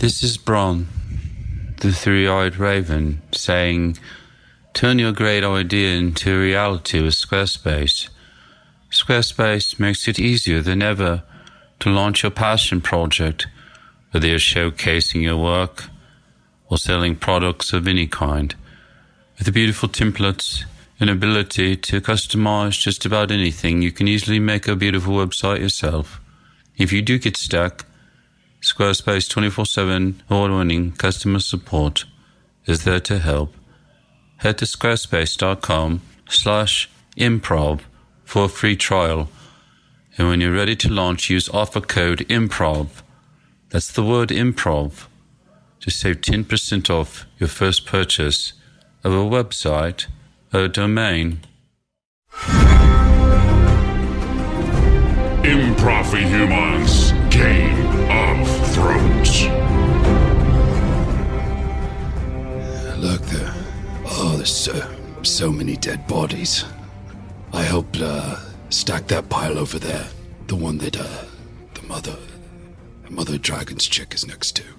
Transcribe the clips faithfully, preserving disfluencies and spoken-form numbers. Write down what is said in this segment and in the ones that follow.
This is Bron, the three-eyed raven, saying, turn your great idea into reality with Squarespace. Squarespace makes it easier than ever to launch your passion project, whether you're showcasing your work or selling products of any kind. With the beautiful templates and ability to customize just about anything, you can easily make a beautiful website yourself. If you do get stuck, Squarespace twenty-four seven award-winning customer support is there to help. Head to squarespace.com slash improv for a free trial. And when you're ready to launch, use offer code IMPROV. That's the word improv to save ten percent off your first purchase of a website or a domain. Improv Humans Game of Thrones. Look there. Oh, there's so, so many dead bodies. I helped uh, stack that pile over there. The one that uh, the mother, the mother dragon's chick is next to.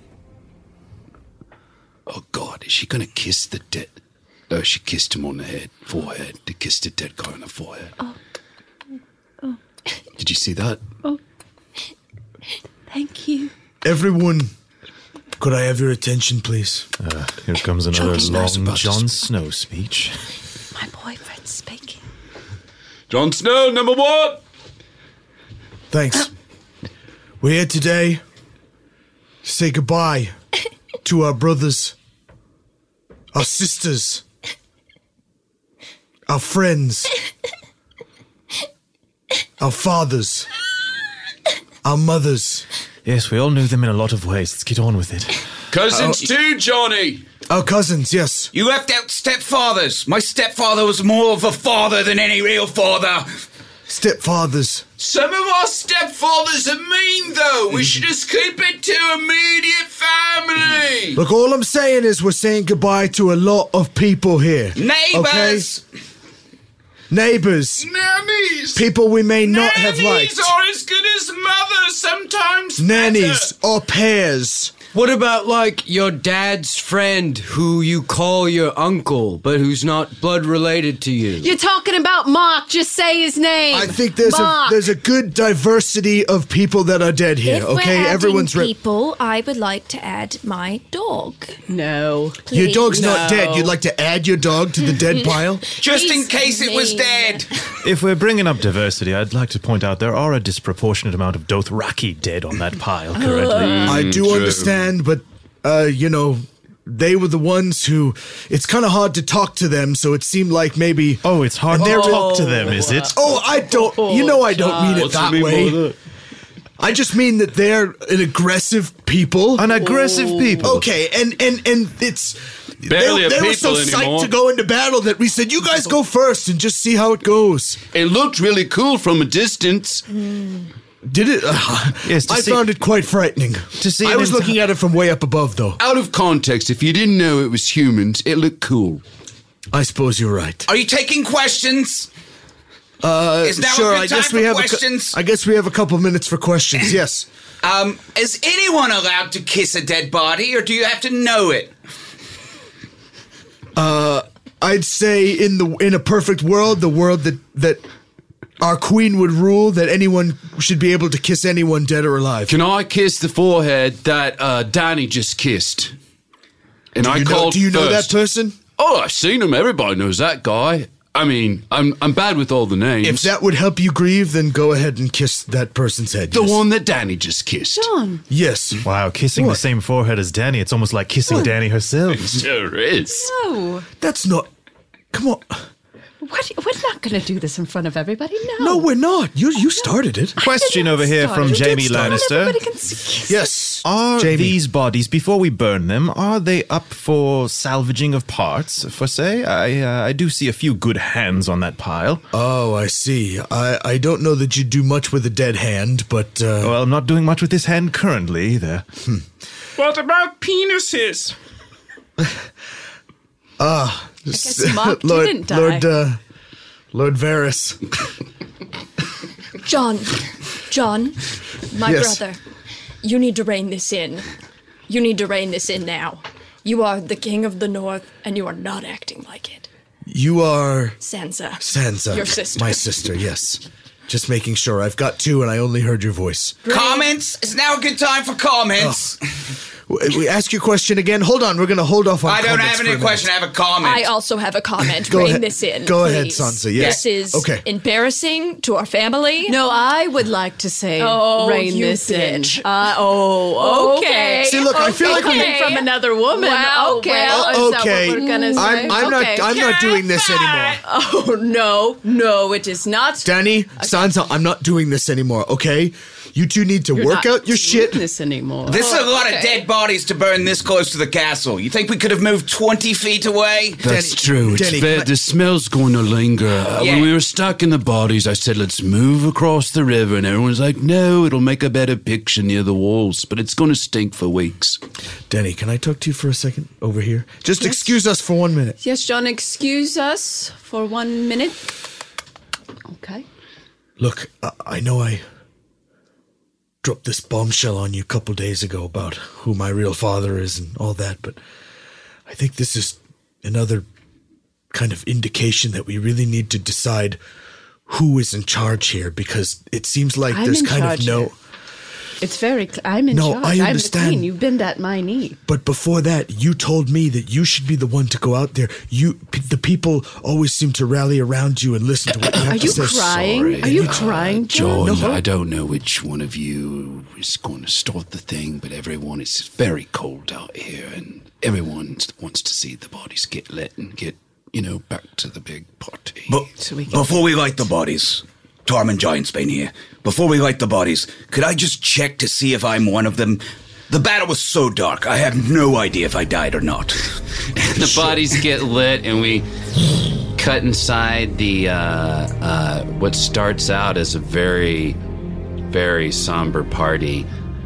Oh God, is she gonna kiss the dead? Oh, she kissed him on the head, forehead. They kissed the dead guy on the forehead. Oh. Oh. Did you see that? Oh. Thank you. Everyone, could I have your attention, please? Uh, here comes another long Jon Snow speech. My boyfriend's speaking. Jon Snow, number one! Thanks. We're here today to say goodbye to our brothers, our sisters, our friends, our fathers, our mothers. Yes, we all knew them in a lot of ways. Let's get on with it. Cousins uh, too, Johnny! Our cousins, yes. You left out stepfathers. My stepfather was more of a father than any real father. Stepfathers. Some of our stepfathers are mean, though. We should just keep it to immediate family. Look, all I'm saying is we're saying goodbye to a lot of people here. Neighbours. Okay? Neighbours. Nannies. People we may not Nannies have liked. are as good as mothers, sometimes Nannies better. or pairs. What about, like, your dad's friend who you call your uncle, but who's not blood related to you? You're talking about Mark. Just say his name. I think there's Mark. a there's a good diversity of people that are dead here. If okay, we're adding everyone's re- people. I would like to add my dog. No. Please. Your dog's No. not dead. You'd like to add your dog to the dead pile? Just in He's case it was mean. dead. If we're bringing up diversity, I'd like to point out there are a disproportionate amount of Dothraki dead on that pile currently. I do understand, but uh, you know, they were the ones who. It's kind of hard to talk to them, so it seemed like maybe. Oh, it's hard to talk to them, is it? Oh, I don't. You know, I don't mean it that way. I just mean that they're an aggressive people. An aggressive people. Okay, and and and it's. Barely they, a they were people so anymore. psyched to go into battle that we said, "You guys go first and just see how it goes." It looked really cool from a distance. Did it? Uh, Yes, to I see- found it quite frightening. To see I it was in- looking at it from way up above, though. Out of context, if you didn't know it was humans, it looked cool. I suppose you're right. Are you taking questions? Uh, Is now a sure, good I guess time we for have a cou- questions? I guess we have a couple minutes for questions. Yes. Um, is anyone allowed to kiss a dead body, or do you have to know it? Uh, I'd say in the in a perfect world, the world that that our queen would rule, that anyone should be able to kiss anyone, dead or alive. Can I kiss the forehead that uh, Danny just kissed? And do I you know, called do you know that first. person? Oh, I've seen him. Everybody knows that guy. I mean, I'm I'm bad with all the names. If that would help you grieve, then go ahead and kiss that person's head. the yes. one that Danny just kissed. John. Yes. Wow, kissing What? the same forehead as Danny, it's almost like kissing Danny herself. Sure is. No. That's not. Come on. What? We're not going to do this in front of everybody. No. No, we're not. You you started it. Question over here start from it. You Jamie did start it. Lannister. Everybody can see. Yes. Are Jamie. these bodies, before we burn them, are they up for salvaging of parts, for say? I uh, I do see a few good hands on that pile. Oh, I see. I, I don't know that you do much with a dead hand, but uh, Well, I'm not doing much with this hand currently either. What about penises? ah, I guess Mark Lord didn't die. Lord uh, Lord Varys. John, John, my Yes. brother, you need to rein this in. You need to rein this in now. You are the king of the north, and you are not acting like it. You are Sansa. Sansa. Your sister. My sister, yes. Just making sure. I've got two, and I only heard your voice. Comments? Is now a good time for comments? Oh. We ask your question again. Hold on, we're going to hold off on I don't comments have any for a question, I minute. have a comment. I also have a comment. Go Rein ahead. this in, Go ahead, please. Sansa, yes. This is Okay. embarrassing to our family. No, I would like to say, Oh, rein you this bitch. in. Uh, oh, okay. See, look, I feel like we- coming from another woman. Wow, okay, well, is that okay. what we're gonna say? I'm, I'm okay. not. I'm not doing this anymore. Oh no, no, it is not. Danny, Sansa, I'm not doing this anymore. Okay, you two need to You're work not out your doing shit. This anymore. This is a lot okay. of dead bodies to burn this close to the castle. You think we could have moved twenty feet away? That's Denny- true. It's Denny, bad. can I- The smell's going to linger. Uh, Yeah. When we were stacking the bodies, I said, let's move across the river. And everyone's like, no, it'll make a better picture near the walls. But it's going to stink for weeks. Danny, can I talk to you for a second over here? Just excuse us for one minute. Yes, John, excuse us for one minute. Okay. Look, I, I know I dropped this bombshell on you a couple days ago about who my real father is and all that, but I think this is another kind of indication that we really need to decide who is in charge here, because it seems like I'm there's in kind charge of no... here. It's very. Cl- I'm in No, charge. I I'm the understand. queen. You've been at my knee. But before that, you told me that you should be the one to go out there. You, p- the people always seem to rally around you and listen to what you have Are to you say. crying? Sorry. Are you Uh, crying, John? John, No. I don't know which one of you is going to start the thing, but everyone is very cold out here, and everyone wants to see the bodies get lit and get, you know, back to the big party. But we can- before we light the bodies, Tormund Giantsbane here. Before we light the bodies, could I just check to see if I'm one of them? The battle was so dark, I have no idea if I died or not. The bodies get lit, and we cut inside the uh, uh, what starts out as a very, very somber party.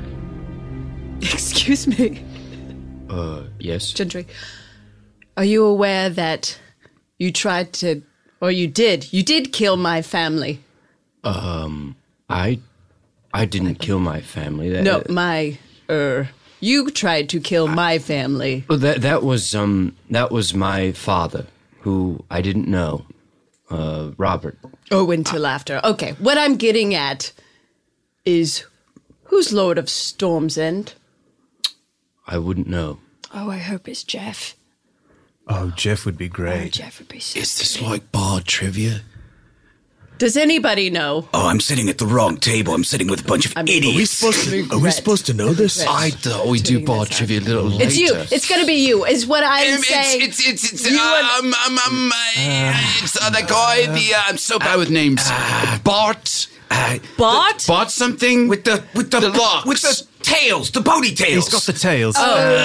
Excuse me, Uh, yes. Gendry. Are you aware that you tried to, or you did, you did kill my family? Um, I, I didn't kill my family. That, No, my, er, you tried to kill my family. Well, that that was um that was my father, who I didn't know, uh, Robert. Oh, until after. Okay, what I'm getting at is, who's Lord of Storm's End? I wouldn't know. Oh, I hope it's Jeff. Oh, Jeff would be Oh, great. Jeff would be so Is this like bard trivia? Does anybody know? Oh, I'm sitting at the wrong table. I'm sitting with a bunch of I'm- Are we idiots. supposed to? Are we Regret. supposed to know this? Regret. I thought we do Doing bard this trivia a little later. It's you. It's going to be you, is what I'm Um, saying. it's it's it's, it's You and- um, um, um, uh, it's uh, the guy. The uh, I'm so bad with names. Bart. Uh, Bart? Bart something with the with the, The locks. with the tails, the pony tails. He's got the tails.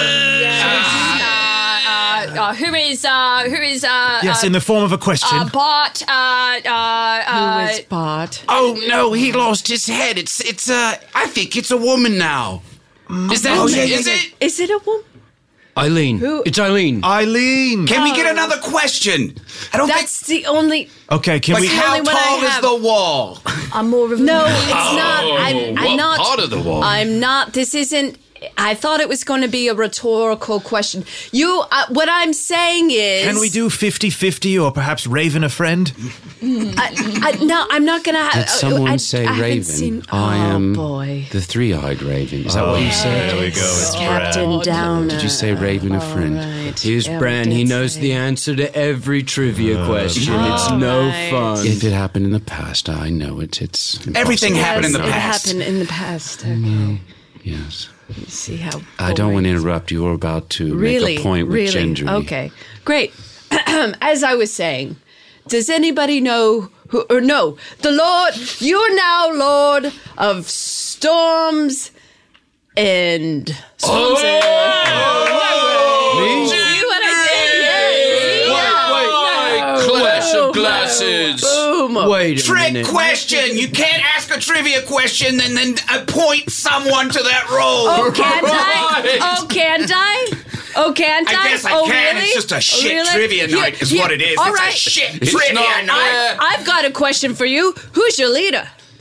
Uh, uh, who is uh, who is uh, yes, uh, in the form of a question. uh, Bart? Uh, uh, uh, Who is Bart? Oh no, he lost his head. It's it's uh I think it's a woman now. Is that Oh, yeah, yeah, is yeah. it? Is it a woman? Eileen. Who- It's Eileen. Eileen. Can we get another question? I don't That's the only. Okay, can think. we? Like, how only one I tall is have. the wall? I'm more of a No, it's not. I'm, what I'm not. part of the wall? I'm not. This isn't. I thought it was going to be a rhetorical question. You. Uh, what I'm saying is. Can we do fifty-fifty or perhaps Raven a friend? I, I, no, I'm not going to have. Did someone I, say I haven't Raven? Seen, I oh, am boy. the three-eyed Raven. Is that what you said? There we go. It's Captain Downer. Did you say Raven a friend? Right. Here's Yeah, Bran. we He did knows say. the answer to every trivia question. it's no right. fun. If it happened in the past, I know it. It's Everything impossible. happened in the Yes, past. It happened in the past. Okay. Yes. Let me see how. I don't want to boring- interrupt. You were about to Really, make a point with really. Gendry. Okay, great. As I was saying, does anybody know who? Or no, the Lord. You're now Lord of Storms and. Storms End. See what I did? Yeah. Wait, clash of glasses. Boom. Wait a Trick minute. question. You can't ask a trivia question and then appoint someone to that role. Oh, can't I? Oh, can't I? Oh, can't I? I guess I oh, can. Really? It's just a Oh, shit really? trivia Here- night is here- what it is. All it's right. a shit It's trivia not- night. I've got a question for you. Who's your leader?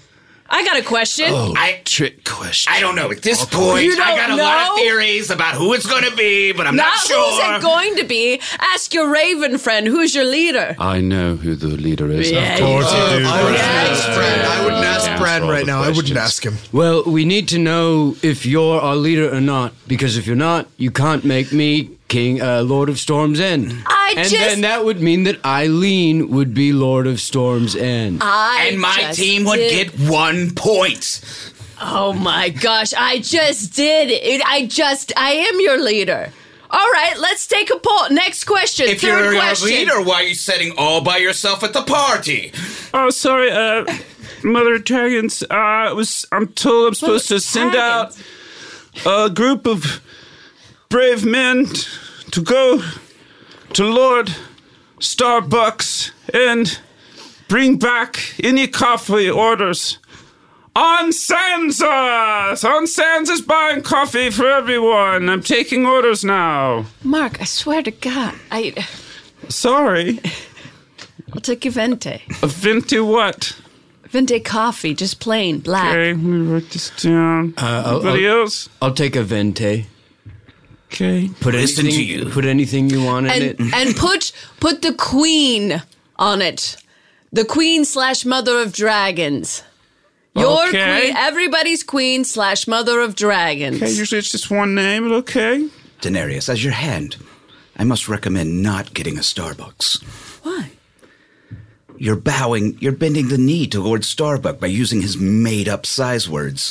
I got a question. Oh, I- trick question. I don't know. At this point, You don't I got a lot know? of theories about who it's going to be, but I'm not, Not sure. who's it going to be. Ask your Raven friend. Who's your leader? I know who the leader is. Yeah, Of course Uh, you do. I wouldn't Yeah. ask Bran. I wouldn't ask Answer Bran all right the now. I wouldn't questions. ask him. Well, we need to know if you're our leader or not, because if you're not, you can't make me King, uh, Lord of Storm's End. I and just- then that would mean that Eileen would be Lord of Storm's End. I and my just team would did- get one point. Oh my gosh, I just did it. I just, I am your leader. All right, let's take a poll. Next question. If Third you're our question. leader, why are you sitting all by yourself at the party? Oh, sorry, uh, Mother of Dragons. Uh, it was I'm told I'm supposed to send out a group of brave men to go to Lord Starbucks and bring back any coffee orders. On Sansa! On Sansa's buying coffee for everyone. I'm taking orders now. Mark, I swear to God, I, Sorry. I'll take you Vente. A venti what? Vente coffee, just plain, black. Okay, let me write this down. Uh, I'll- Anybody I'll- else? I'll take a Vente. Okay. Put Listen anything, to you. Put anything you want in And, it. and put, put the queen on it. The queen slash mother of dragons. Your Okay. queen, everybody's queen slash mother of dragons. Okay, usually it's just one name, but okay. Daenerys, as your hand, I must recommend not getting a Starbucks. Why? You're bowing, you're bending the knee to Lord Starbuck by using his made-up size words.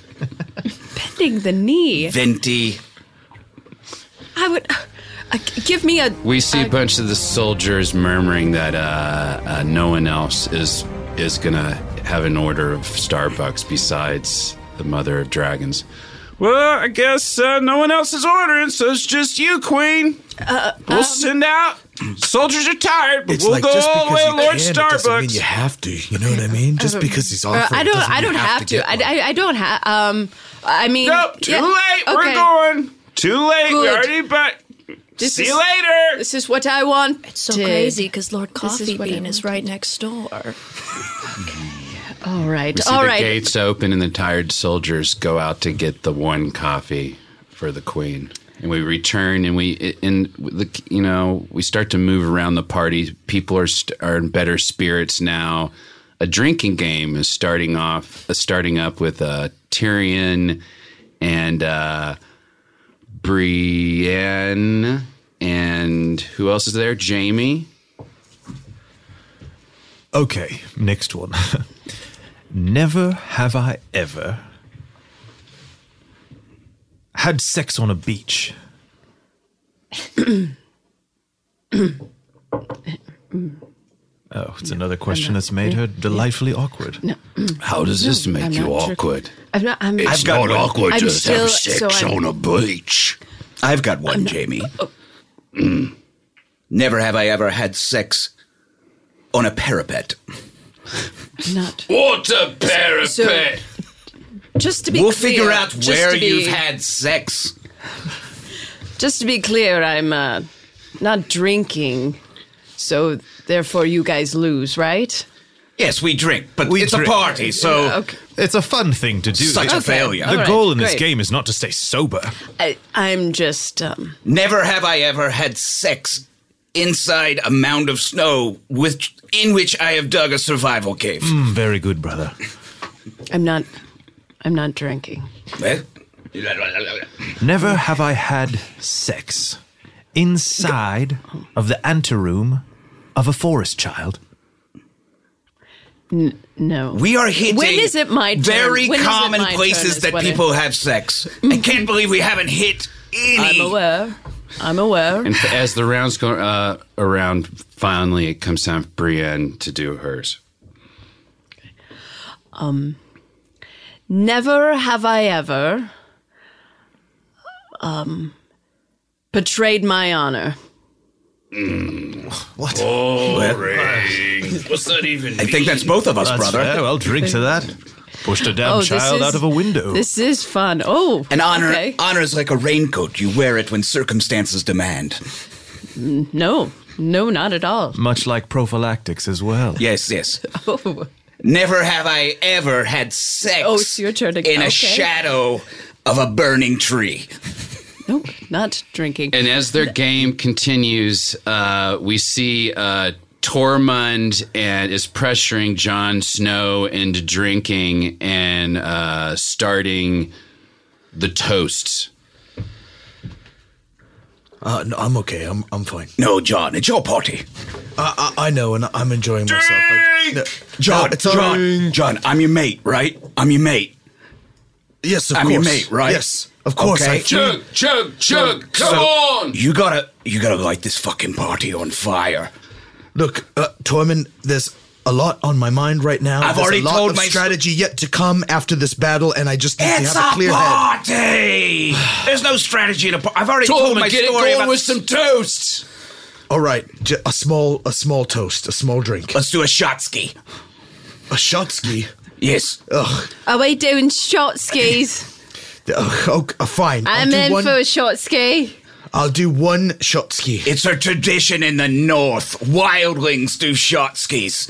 Bending the knee. Venti. I would uh, give me a. We see a a- bunch of the soldiers murmuring that uh, uh, no one else is is gonna have an order of Starbucks besides the Mother of Dragons. Well, I guess uh, no one else is ordering, so it's just you, Queen. Uh, we'll um, send out. Soldiers are tired, but It's we'll like go just all the because way you to Lord can, it doesn't mean Starbucks. you have to. You know what I mean? Just because he's Uh, offering, I don't. doesn't I mean don't you have, to. get I, one. I. I don't have. Um. I mean. Nope, too yeah, late. We're okay. going. Too late. We Good. already, but This see is- you later. This is what I want. It's so crazy because Lord Coffee what I Bean is wanted. right next door. All right. We see All the right. gates open and the tired soldiers go out to get the one coffee for the queen. And we return and we in the you know we start to move around the party. People are st- are in better spirits now. A drinking game is starting off, uh, starting up with uh, Tyrion and uh, Brienne, and who else is there? Jamie. Okay, next one. Never have I ever had sex on a beach. Oh, it's another question that's made her delightfully awkward. No. How does this make I'm you not sure. awkward? I'm not. I'm. It's I've got not one. awkward I'm to still- have sex so I'm- on a beach. I've got one, Jamie. Mm. Never have I ever had sex on a parapet. not. Water parapet. So- Just to be We'll clear, figure out just where to be- you've had sex. Just to be clear, I'm uh, not drinking, so therefore you guys lose, right? Yes, we drink, but We it's drink. a party, so Okay. It's a fun thing to do. such a It- failure. the All right, goal in this great. game is not to stay sober. I, I'm just. Um, Never have I ever had sex inside a mound of snow with in which I have dug a survival cave. Mm, very good, brother. I'm not. I'm not drinking. Eh? Never have I had sex inside of the anteroom of a forest child. No. We are hitting When is it my turn? very When is it common my turn places is that what I- people have sex. I can't believe we haven't hit any. I'm aware. I'm aware. And f- as the rounds go uh, around, finally it comes time for Brienne to do hers. Never have I ever um, betrayed my honor. What? What's that even I think that's both of us, That's brother. fair. I'll drink to that. Pushed a damn Oh, this child is- out of a window. This is fun. Oh, And honor Okay. honor is like a raincoat. You wear it when circumstances demand. No, no, not at all. Much like prophylactics as well. Yes, yes. Oh, Never have I ever had sex Oh, it's your turn again. in a Okay. shadow of a burning tree. No, not drinking. And as their game continues, uh, we see uh, Tormund and is pressuring Jon Snow into drinking and uh, starting the toasts. Uh, no, I'm okay. I'm I'm fine. No, John, it's your party. I I, I know, and I'm enjoying myself. I, no, John, no, it's all John, right. John, I'm your mate, right? I'm your mate. Yes, of I'm course. your mate, right? Yes, of course. Okay. I Chug, chug, chug, come So, on! You gotta, you gotta light this fucking party on fire. Look, uh, Tormund, there's a lot on my mind right now. I've There's already a lot told of my strategy yet to come after this battle, and I just need It's to have a clear a head. party. There's no strategy to. I've already told Tormund, my get it story going about with some toasts! All right, j- a small, a small toast, a small drink, Let's do a shot ski. a shot ski. Yes. Ugh. Are we doing short skis? Ugh, okay, uh, fine. I'll I'm do in one, for a short ski. I'll do one shot ski. It's a tradition in the north. Wildlings do shot skis.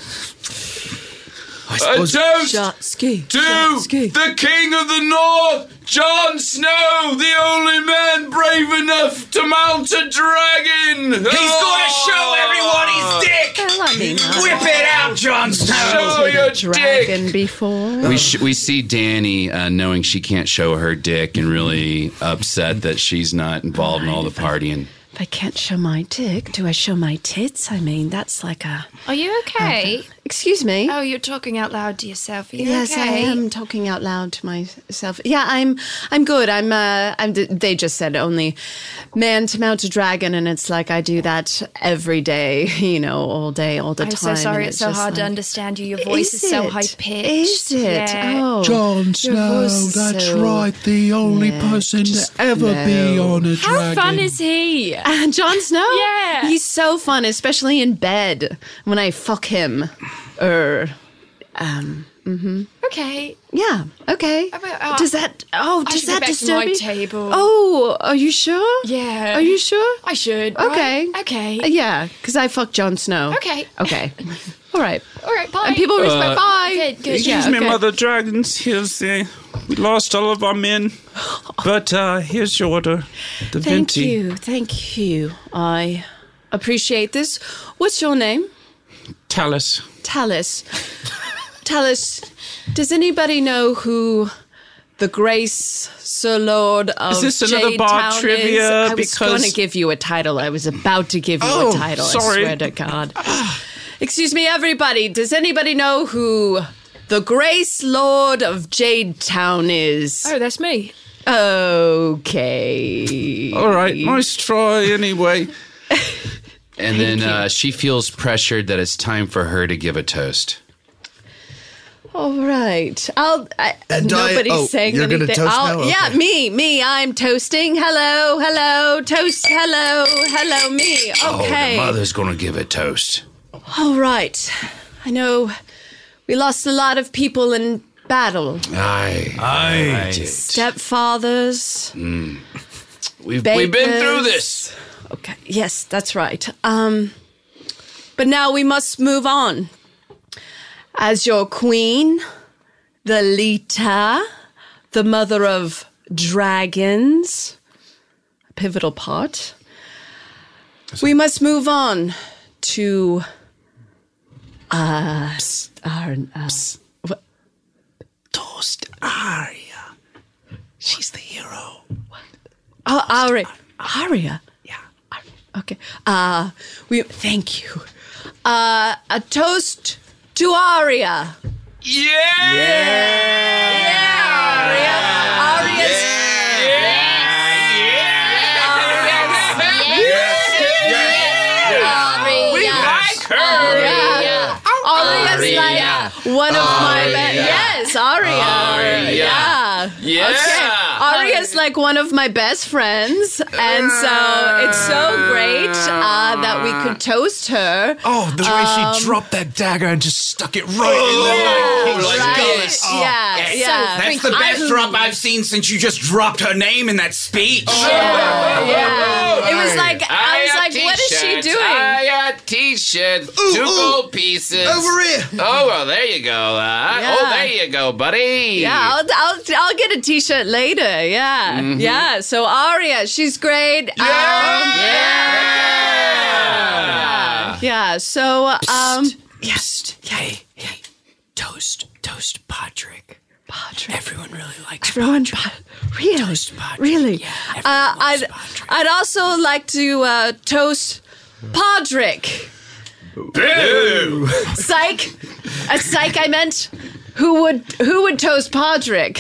I A suppose. toast Short ski. to short ski. the King of the North, Jon Snow, the only man brave enough to mount a dragon. He's gonna show everyone his dick. Well, I mean, I Whip it out, Jon Snow. Show your dragon dick. before. We sh- we see Danny uh, knowing she can't show her dick and really upset that she's not involved in all the partying. If I can't show my dick, do I show my tits? I mean, that's like a... Are you okay? Excuse me. Oh, you're talking out loud to yourself. Are you Yes, okay? I am talking out loud to myself. Yeah, I'm. I'm good. I'm. Uh, I'm. They just said only man to mount a dragon, and it's like I do that every day. You know, all day, all the I'm time. so sorry. and It's so just hard to like- understand you. Your voice is, Is so it? high pitched. Is it? Yeah. Oh, Jon your Snow, voice is that's so- right, the only Yeah, person just to ever be no. on a How dragon. fun is he? Uh, Jon Snow? Yeah. He's so fun, especially in bed when I fuck him. Or, um, Okay. yeah, okay. About- uh, does that, oh, I does should go that back to disturb my you? table. Oh, are you sure? Yeah. Are you sure? I should. Okay. right? Okay. Uh, yeah, because I fucked Jon Snow. Okay. Okay. All right. All right. Bye. And people respect. Bye. Good. Good. Excuse Yeah, me, okay. Mother Dragons. Here's the. We lost all of our men, but uh, here's your order. The Thank venti. you. Thank you. I appreciate this. What's your name? Talus. Talus. Talus, does anybody know who the Grace Sir Lord of Is this another Jade bar Town trivia? is? I was Because- going to give you a title. I was about to give you Oh, a title. sorry. I swear to God. Excuse me, everybody. Does anybody know who the Grace Lord of Jade Town is? Oh, that's me. Okay. All right, nice try anyway. And then uh, she feels pressured that it's time for her to give a toast. All right. I'll. I, And I- nobody's oh, saying you're gonna anything. toast I'll, now? Yeah, Okay. me, me. I'm toasting. Hello, hello, toast. Hello, hello, me. Okay. Oh, the mother's gonna give a toast. All right. I know we lost a lot of people in battle. Aye, Aye. Stepfathers. We've, we've been through Bakers. this. Okay. Yes, that's right. Um, but now we must move on. As your queen, the Lita, the mother of dragons, a pivotal part, we must move on to uh, our uh, what? Toast Arya. She's the hero. Oh, Aria. Aria. Yeah. Okay. Uh, we thank you. Uh, a toast to Aria. Yeah! Yeah, Aria. Aria's. We like her! Yeah. Aria's like one of my best. Yes, Aria. Aria. Yeah. Yeah! Okay. Aria's like one of my best friends, and so it's so great uh, that we could toast her. Oh, the way she dropped that dagger and just stuck it right in the Oh, like, like Right. this. Yeah, yeah. That's the best I- drop I've seen since you just dropped her name in that speech. Yeah. It was like I was like, what is she doing? I got t-shirts. t-shirt, Ooh, two ooh. gold pieces. Over here. Oh, well, there you go. Uh, Yeah. Oh, there you go, buddy. Yeah, I'll, I'll, I'll get a t-shirt later. Yeah. Mm-hmm. Yeah. So Aria, she's great. Yeah. Um, yeah. Yeah. So, um, Yes. Hey, hey. Toast. Toast Podrick. Podrick. Everyone really likes Everyone, Podrick. po- really, Toast Podrick. really. Yeah, uh, everyone loves I'd, Podrick. I'd also like to uh, toast Podrick. Boo! Psych. A psych. I meant. Who would who would toast Podrick?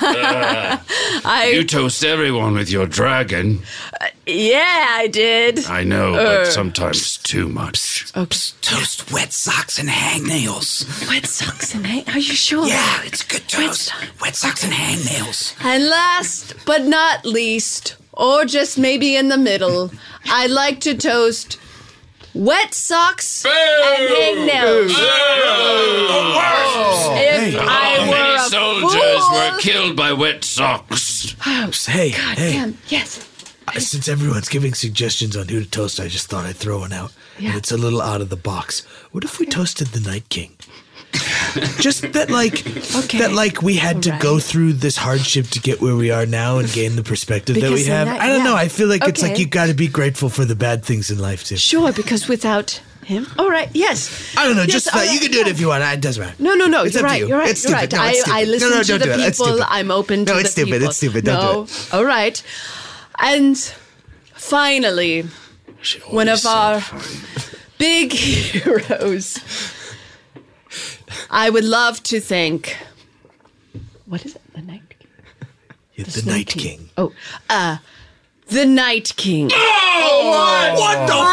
I You toast everyone with your dragon. yeah, I did. I know, Uh. but sometimes too much. Okay. Toast wet socks and hangnails. Wet socks and hang. Are you sure? Yeah, it's good toast. Wet socks and hangnails. And last but not least, or just maybe in the middle, I'd like to toast wet socks and hangnails. If I were Many a soldiers fool, were killed by wet socks. Hey, hey. Damn, yes. Uh, Since everyone's giving suggestions on who to toast, I just thought I'd throw one out. Yeah. And it's a little out of the box. What if we toasted the Night King? Just that, like, Okay. that, like, we had to All go right. through this hardship to get where we are now and gain the perspective that Because we the have. night- I don't yeah. know. I feel like it's like Okay. you got to be grateful for the bad things in life too. Sure, because without him. All right. Yes. I don't know. Yes, Just all that you right, can do it yeah. if you want. It doesn't matter. No, no, no. It's you're up to right. you. You're right. It's you're stupid. right. No, it's I, stupid. I No, listen no, to don't the do it. It's people. stupid. I'm open to No, the it's stupid. people. It's stupid. Don't do no. All right. And finally, one of our big heroes. I would love to thank. What is it? The Night King. Yeah, the Night King. Oh, uh, the Night King. Oh, What the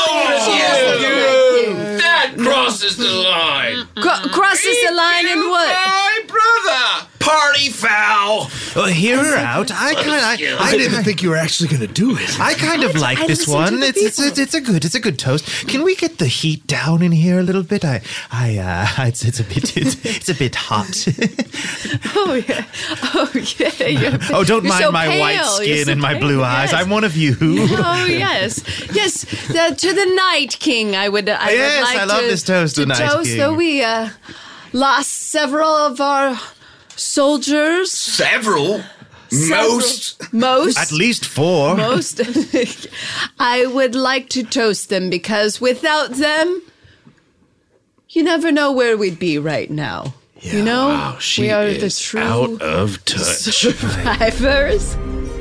fuck? That crosses the line. Cro- crosses the line in what? My brother. Party foul. Well, hear her out. I kind I, I I, didn't think you were actually going to do it. I kind of I- like I this listen to one. the It's, it's it's it's a good it's a good toast. Can we get the heat down in here a little bit? I I uh it's it's a bit it's, it's a bit hot. Oh yeah. Oh yeah. You're, Oh, don't you're mind so my white pale. You're skin so and my pale. blue eyes. Yes. I'm one of you. Oh yes, yes. The, to the Night King, I would. I Yes, would like I love to, this toast, to the Night toast, King. Though we uh, lost several of our soldiers. Several. Several- Most. most, At least four. most. I would like to toast them because without them, you never know where we'd be right now. you know, Wow, she we are is the true out of touch. survivors.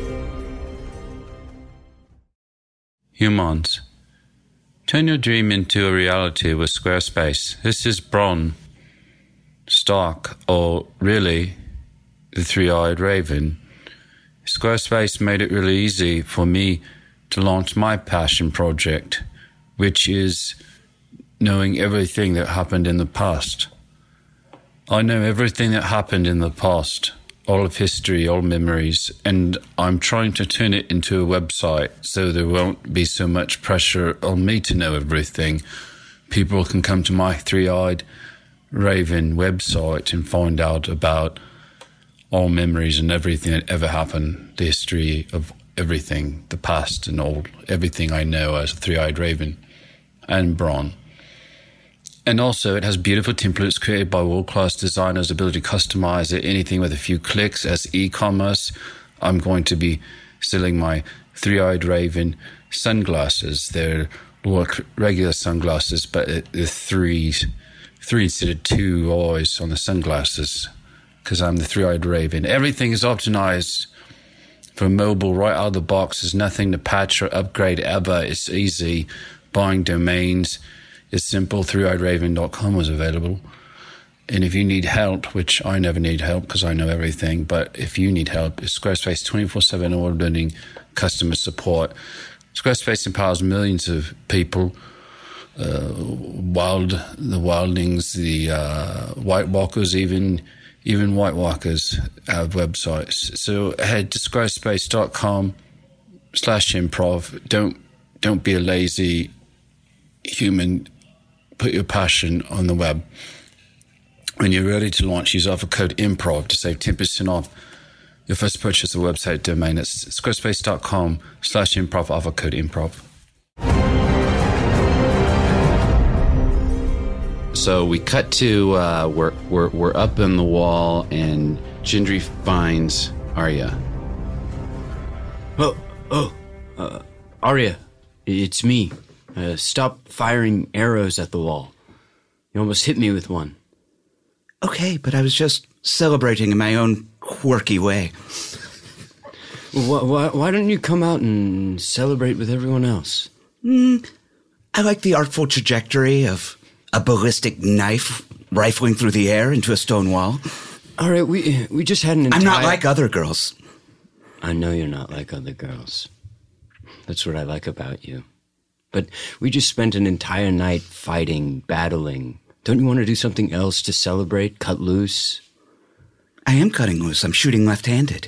Humans, turn your dream into a reality with Squarespace. This is Bron, Stark, or really, the three-eyed raven. Squarespace made it really easy for me to launch my passion project, which is knowing everything that happened in the past. I know everything that happened in the past, all of history, all memories, and I'm trying to turn it into a website so there won't be so much pressure on me to know everything. People can come to my Three-Eyed Raven website and find out about all memories and everything that ever happened, the history of everything, the past and all, everything I know as a Three-Eyed Raven and Bron. And also, it has beautiful templates created by world-class designers, ability to customize it, anything with a few clicks as e-commerce. I'm going to be selling my Three-Eyed Raven sunglasses. They're work regular sunglasses, but they're three, three instead of two eyes on the sunglasses, because I'm the Three-Eyed Raven. Everything is optimized for mobile right out of the box. There's nothing to patch or upgrade ever. It's easy. Buying domains. It's simple. three eyed raven dot com was available. And if you need help, which I never need help because I know everything, but if you need help, it's Squarespace twenty-four seven award-winning customer support. Squarespace empowers millions of people, uh, wild, the wildlings, the uh, White Walkers, even even White Walkers have websites. So head to squarespace dot com slash improv. Don't don't be a lazy human. Put your passion on the web. When you're ready to launch, use offer code IMPROV to save ten percent off your first purchase of the website domain. It's squarespace dot com slash improv, offer code IMPROV. So we cut to uh, we're we're we're up in the wall, and Gendry finds Arya. Oh, oh, uh, Arya, it's me. Uh, stop firing arrows at the wall. You almost hit me with one. Okay, but I was just celebrating in my own quirky way. Why, why, why don't you come out and celebrate with everyone else? Mm, I like the artful trajectory of a ballistic knife rifling through the air into a stone wall. All right, we we just had an entire... I'm not like other girls. I know you're not like other girls. That's what I like about you. But we just spent an entire night fighting, battling. Don't you want to do something else to celebrate, cut loose? I am cutting loose. I'm shooting left-handed.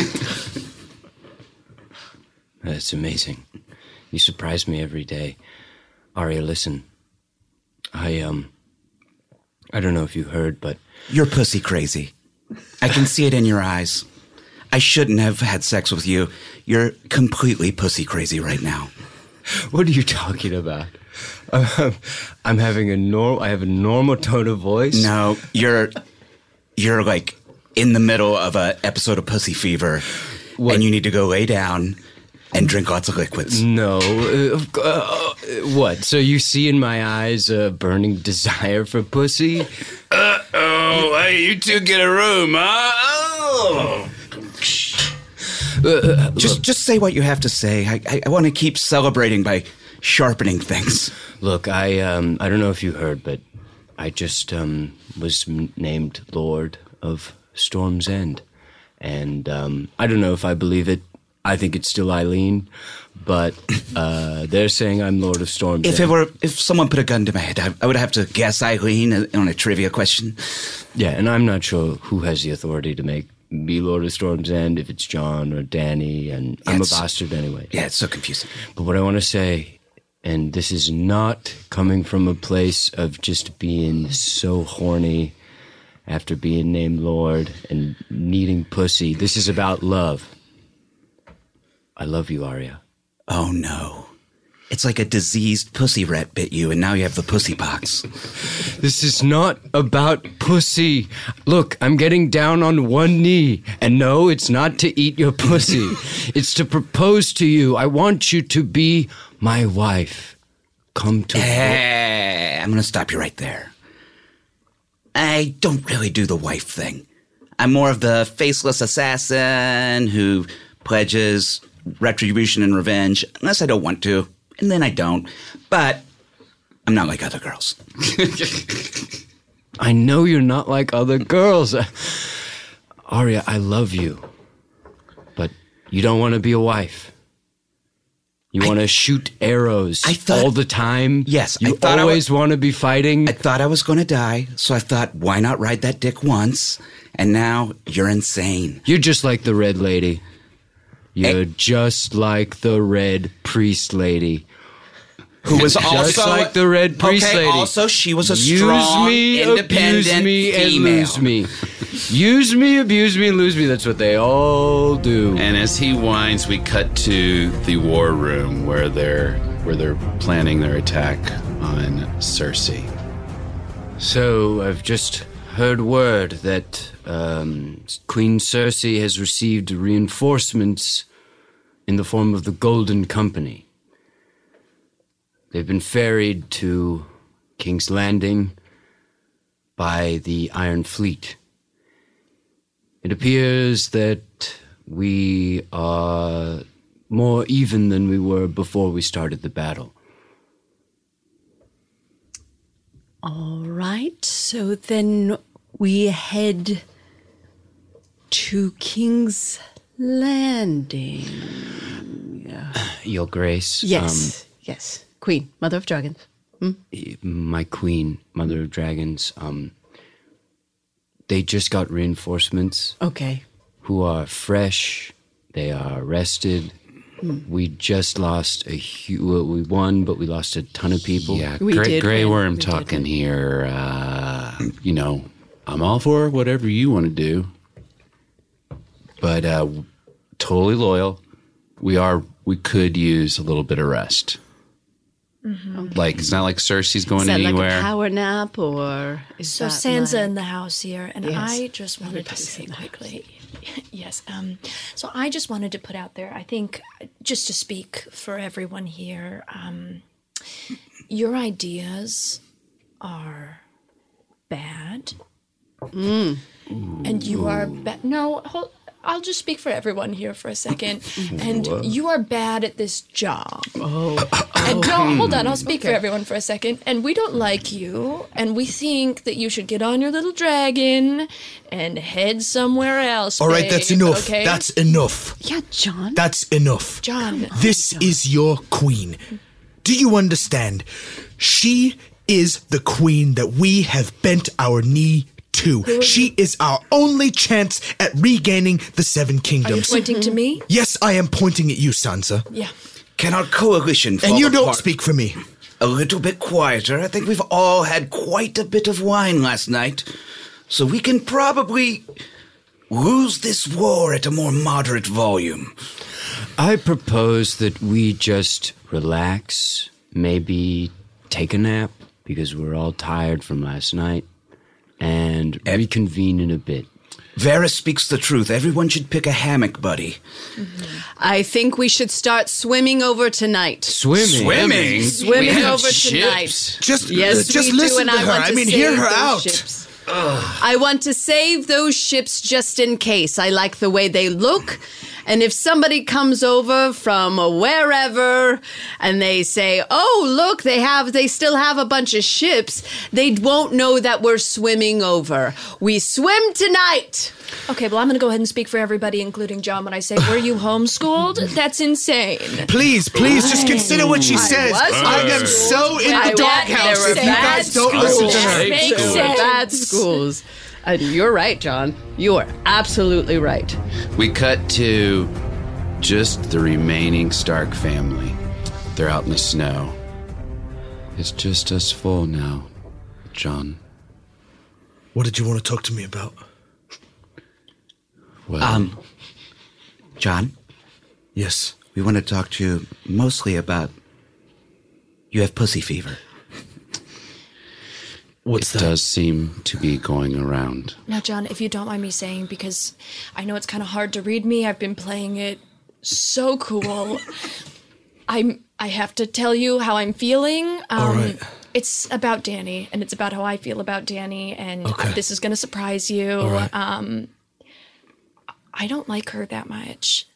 That's amazing. You surprise me every day. Arya, listen. I, um... I don't know if you heard, but... You're pussy crazy. I can see it in your eyes. I shouldn't have had sex with you. You're completely pussy crazy right now. What are you talking about? Uh, I'm having a normal... I have a normal tone of voice? No, you're... You're, like, in the middle of an episode of Pussy Fever, what? And you need to go lay down and drink lots of liquids. No. Uh, uh, what? So you see in my eyes a burning desire for pussy? Uh-oh. Hey, you two get a room, huh? Oh. Uh, just just say what you have to say. I, I, I want to keep celebrating by sharpening things. Look, I um I don't know if you heard, but I just um was m- named Lord of Storm's End. And um I don't know if I believe it. I think it's still Eileen, but uh, they're saying I'm Lord of Storm's If End. it were, if someone put a gun to my head, I, I would have to guess Eileen on a trivia question. Yeah, and I'm not sure who has the authority to make me Lord of Storm's End, if it's John or Danny, and Yeah, I'm a it's- bastard anyway. Yeah, it's so confusing. But what I want to say, and this is not coming from a place of just being so horny after being named Lord and needing pussy. This is about love. I love you, Arya. Oh no. It's like a diseased pussy rat bit you, and now you have the pussy pox. This is not about pussy. Look, I'm getting down on one knee. And no, it's not to eat your pussy. It's to propose to you. I want you to be my wife. Come to... Hey, I'm going to stop you right there. I don't really do the wife thing. I'm more of the faceless assassin who pledges retribution and revenge, unless I don't want to. And then I don't. But I'm not like other girls. I know you're not like other girls. Arya, I love you. But you don't want to be a wife. You want to shoot arrows I thought- all the time. Yes, You I thought I always wa- want to be fighting. I thought I was going to die, so I thought, why not ride that dick once? And now you're insane. You're just like the Red Lady. You're Hey. just like the Red Priest Lady. Who was Just also like the Red Priest okay, Lady. Also, she was a Use strong, me, independent abuse me, and female. lose me. Use me, abuse me, and lose me. That's what they all do. And as he whines, we cut to the war room where they're where they're planning their attack on Cersei. So I've just heard word that um, Queen Cersei has received reinforcements in the form of the Golden Company. They've been ferried to King's Landing by the Iron Fleet. It appears that we are more even than we were before we started the battle. All right, so then we head to King's Landing. Your Grace. Yes, yes. Queen, Mother of Dragons. Um, my queen, Mother of Dragons, um, they just got reinforcements Okay. who are fresh. They are rested. We just lost a huge, we won, but we lost a ton of people. Yeah, We Grey, did Grey win. Worm We did talking win. here. Uh, you know, I'm all for whatever you want to do, but uh, totally loyal. We are. We could use a little bit of rest. Mm-hmm. Like, it's not like Cersei's going Is that anywhere. like a power nap, or is So that Sansa like- in the house here, and Yes. I just wanted to say quickly, yes. Um, so I just wanted to put out there. I think just to speak for everyone here, um, your ideas are bad, Mm. and you are bad. No, hold. I'll just speak for everyone here for a second. And you are bad at this job. Oh. And no, hold on. I'll speak for everyone for a second. And we don't like you. And we think that you should get on your little dragon and head somewhere else. All right, that's babe, enough. Okay? That's enough. Yeah, John. That's enough. John. This is your queen. Do you understand? She is the queen that we have bent our knee to. She is our only chance at regaining the Seven Are you Kingdoms. pointing to me? Yes, I am pointing at you, Sansa. Yeah. Can our coalition fall And you don't apart speak for me. a little bit quieter? I think we've all had quite a bit of wine last night, so we can probably lose this war at a more moderate volume. I propose that we just relax, maybe take a nap, because we're all tired from last night, and reconvene in a bit. Varys speaks the truth. Everyone should pick a hammock, buddy. I think we should start swimming over tonight. Swimming? Swimming? Swimming We have over tonight. ships. Just, Yes, just we listen do, and to I her. want I to mean, save hear her those out. ships. I want to save those ships just in case. I like the way they look. And if somebody comes over from wherever and they say, "Oh, look, they have they still have a bunch of ships," they won't know that we're swimming over. We swim tonight. Okay, well, I'm going to go ahead and speak for everybody, including John, when I say, were you homeschooled? That's insane. Please, please, just consider what she I says. was I am so in I the wa- doghouse there if were you bad guys don't schools. listen to her. Makes There were sense. bad schools. And you're right, John. You are absolutely right. We cut to just the remaining Stark family. They're out in the snow. It's just us four now, John. What did you want to talk to me about? Well, Um, John, Yes. we want to talk to you mostly about you have pussy fever. What's it that? does seem to be going around. Now, John, if you don't mind me saying, because I know it's kind of hard to read me, I've been playing it so cool. I'm. I have to tell you how I'm feeling. Um, All right. It's about Danny, and it's about how I feel about Danny, and Okay. this is going to surprise you. All right. Um, I don't like her that much.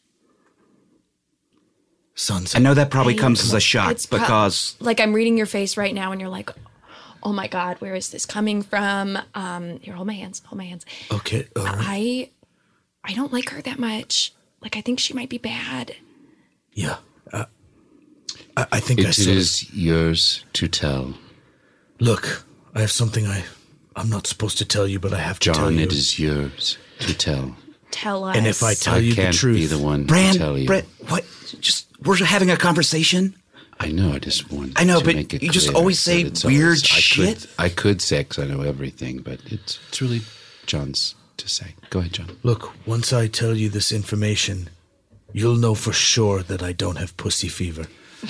Sons. I know that probably I- comes as a shock It's pro- because like I'm reading your face right now, and you're like, "Oh my God, where is this coming from?" Um, here, hold my hands. Hold my hands. Okay, all right. I, I don't like her that much. Like I think she might be bad. Yeah. Uh, I, I think I It said is yours to tell. Look, I have something I, I'm not supposed to tell you, but I have to tell John, you. it is yours to tell. Tell us. And if I tell I you the can't truth, be the one Bran, to tell you. Bran, what? Just we're having a conversation. I know, I just want I know, to but make it you just clear always that say it's weird always- I shit. Could, I could say because I know everything, but it's, it's really John's to say. Go ahead, John. Look, once I tell you this information, you'll know for sure that I don't have pussy fever.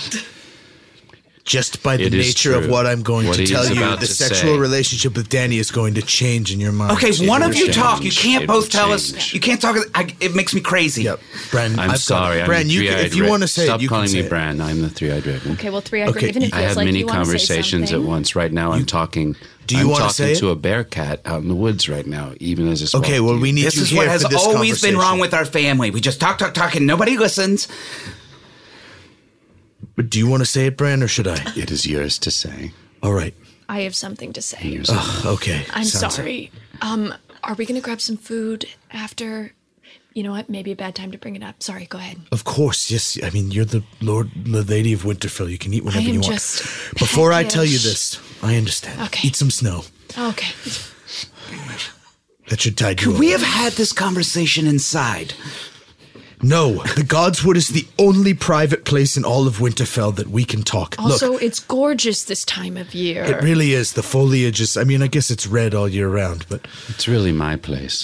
Just by the It is nature of true. what I'm going What to he tell is you, about the to sexual say. relationship with Danny is going to change in your mind. Okay, It one will of you change. talk. You can't It both will tell us. change. You can't talk. I, it makes me crazy. Yep, Bran. I'm I've got sorry. it. I'm Bran, the you can, three-eyed if you ra- want to say Stop it, you calling can me say it. Bran. I'm the three-eyed dragon. Okay, well, three. I Okay, even if it I feels have like many you wanna say conversations at something. once. Right now, I'm talking. Do you I'm wanna talking say it? to a bear cat out in the woods right now, even as it's Okay, well, we need This you is here what has for this always been conversation. wrong with our family. We just talk, talk, talk, and nobody listens. But do you want to say it, Bran, or should I? It is yours to say. All right. I have something to say. Yours. Ugh, okay. I'm Sounds- sorry. Um, are we gonna grab some food after? You know what? Maybe a bad time to bring it up. Sorry. Go ahead. Of course, yes. I mean, you're the Lord, the Lady of Winterfell. You can eat whenever I am you want. just Before I tell you peckish. this, I understand. Okay. Eat some snow. Okay. That should tide you Could we over. have had this conversation inside? No, the Godswood is the only private place in all of Winterfell that we can talk. Also, Look, it's gorgeous this time of year. it really is. The foliage is, I mean, I guess it's red all year round, but It's really my place.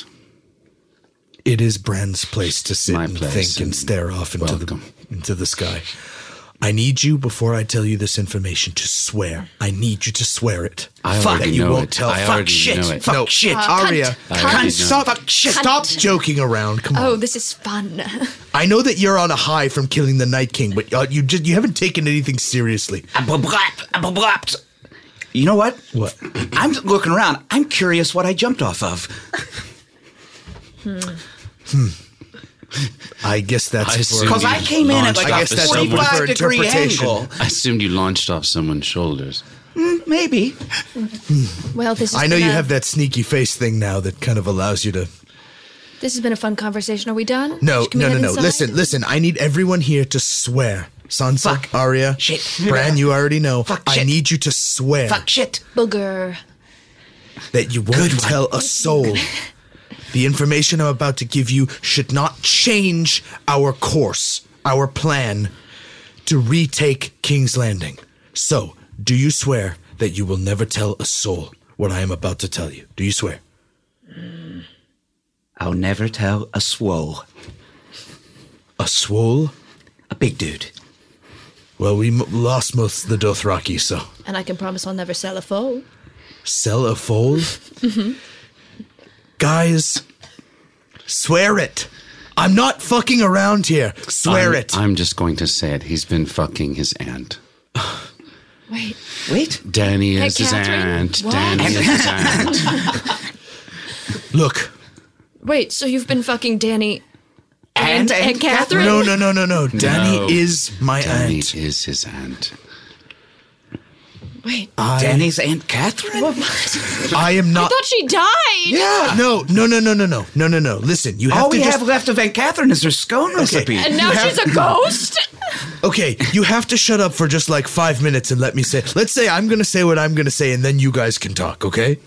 it is Bran's place to sit My and place think and and stare off into welcome. the into the sky. I need you, before I tell you this information, to swear. I need you to swear it. I Fuck, already that you know won't it. tell. I Fuck already shit. know it. Fuck No. shit. Uh, Aria, cunt. I already know. stop, fuck shit. Stop joking around. Come on. Oh, this is fun. I know that you're on a high from killing the Night King, but uh, you just you haven't taken anything seriously. You know what? What? I'm looking around. I'm curious what I jumped off of. Hmm. Hmm. I guess that's I assumed Because you I came in at launched like I a guess that's open for forty-five degree interpretation. angle. I assumed you launched off someone's shoulders. Mm, maybe. Well, this has I know been you a- have that sneaky face thing now that kind of allows you to. This has been a fun conversation. Are we done? No, Can we no, no, head no. inside? Listen, listen. I need everyone here to swear. Sansa, Fuck. Arya, Shit. Bran, you already know. Fuck I shit. need you to swear Fuck shit. Booger. that you won't tell a soul. The information I'm about to give you should not change our course, our plan to retake King's Landing. So, do you swear that you will never tell a soul what I am about to tell you? Do you swear? I'll never tell a swole. A swole? A big dude. Well, we m- lost most of the Dothraki, so And I can promise I'll never sell a foal. sell a foal? Mm-hmm. Guys, swear it. I'm not fucking around here. Swear I'm, it. I'm just going to say it. He's been fucking his aunt. Wait. Wait. Danny Hey, is his Catherine? aunt. What? Danny is his aunt. Look. Wait, so you've been fucking Danny And- and, and and Catherine? No, no, no, no, no. Danny No. is my Danny aunt. is his aunt. Wait. I, Danny's Aunt Catherine? I am I not. thought she died. Yeah. No, no, no, no, no, no, no, no, no. Listen, you have All to we just. have left of Aunt Catherine is her scone recipe. And now You have- she's a ghost? Okay, you have to shut up for just like five minutes and let me say. Let's say I'm going to say what I'm going to say, and then you guys can talk. Okay?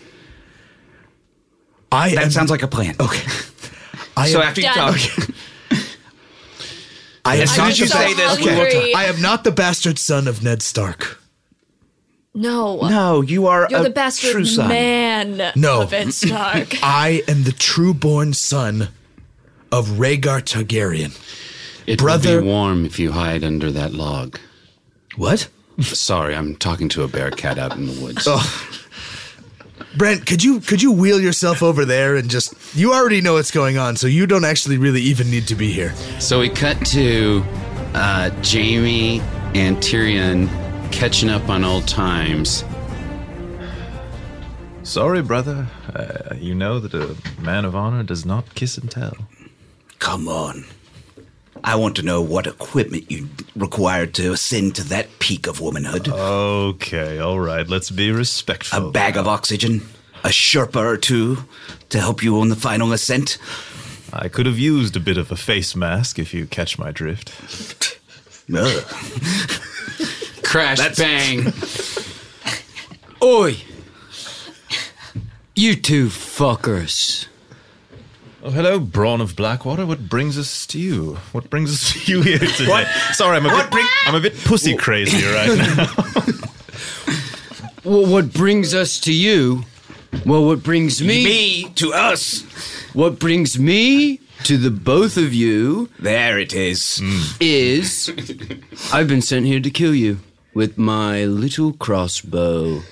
I. That am, sounds like a plan. Okay. I So am, after you Done. talk, I am as soon not as you the- say this, we will hungry. talk. I am not the bastard son of Ned Stark. No. No, you are You're a the bastard true son. man No. of Ed Stark. I am the true-born son of Rhaegar Targaryen. It Brother- will be warm if you hide under that log. What? Sorry, I'm talking to a bear cat out in the woods. Oh. Brent, could you could you wheel yourself over there and just you already know what's going on, so you don't actually really even need to be here. So we cut to uh, Jamie and Tyrion catching up on old times. Sorry, brother. Uh, you know that a man of honor does not kiss and tell. Come on. I want to know what equipment you required to ascend to that peak of womanhood. Okay, all right. Let's be respectful. A bag of oxygen, a Sherpa or two to help you on the final ascent. I could have used a bit of a face mask if you catch my drift. Ugh. Crash, bang. Oi! You two fuckers. Oh, hello, Braun of Blackwater. What brings us to you? What brings us to you here today? What? Sorry, I'm a What bit, bring- I'm a bit pussy crazy right now. Well, what brings us to you? Well, what brings me? Me to us. What brings me to the both of you There it is. is I've been sent here to kill you with my little crossbow.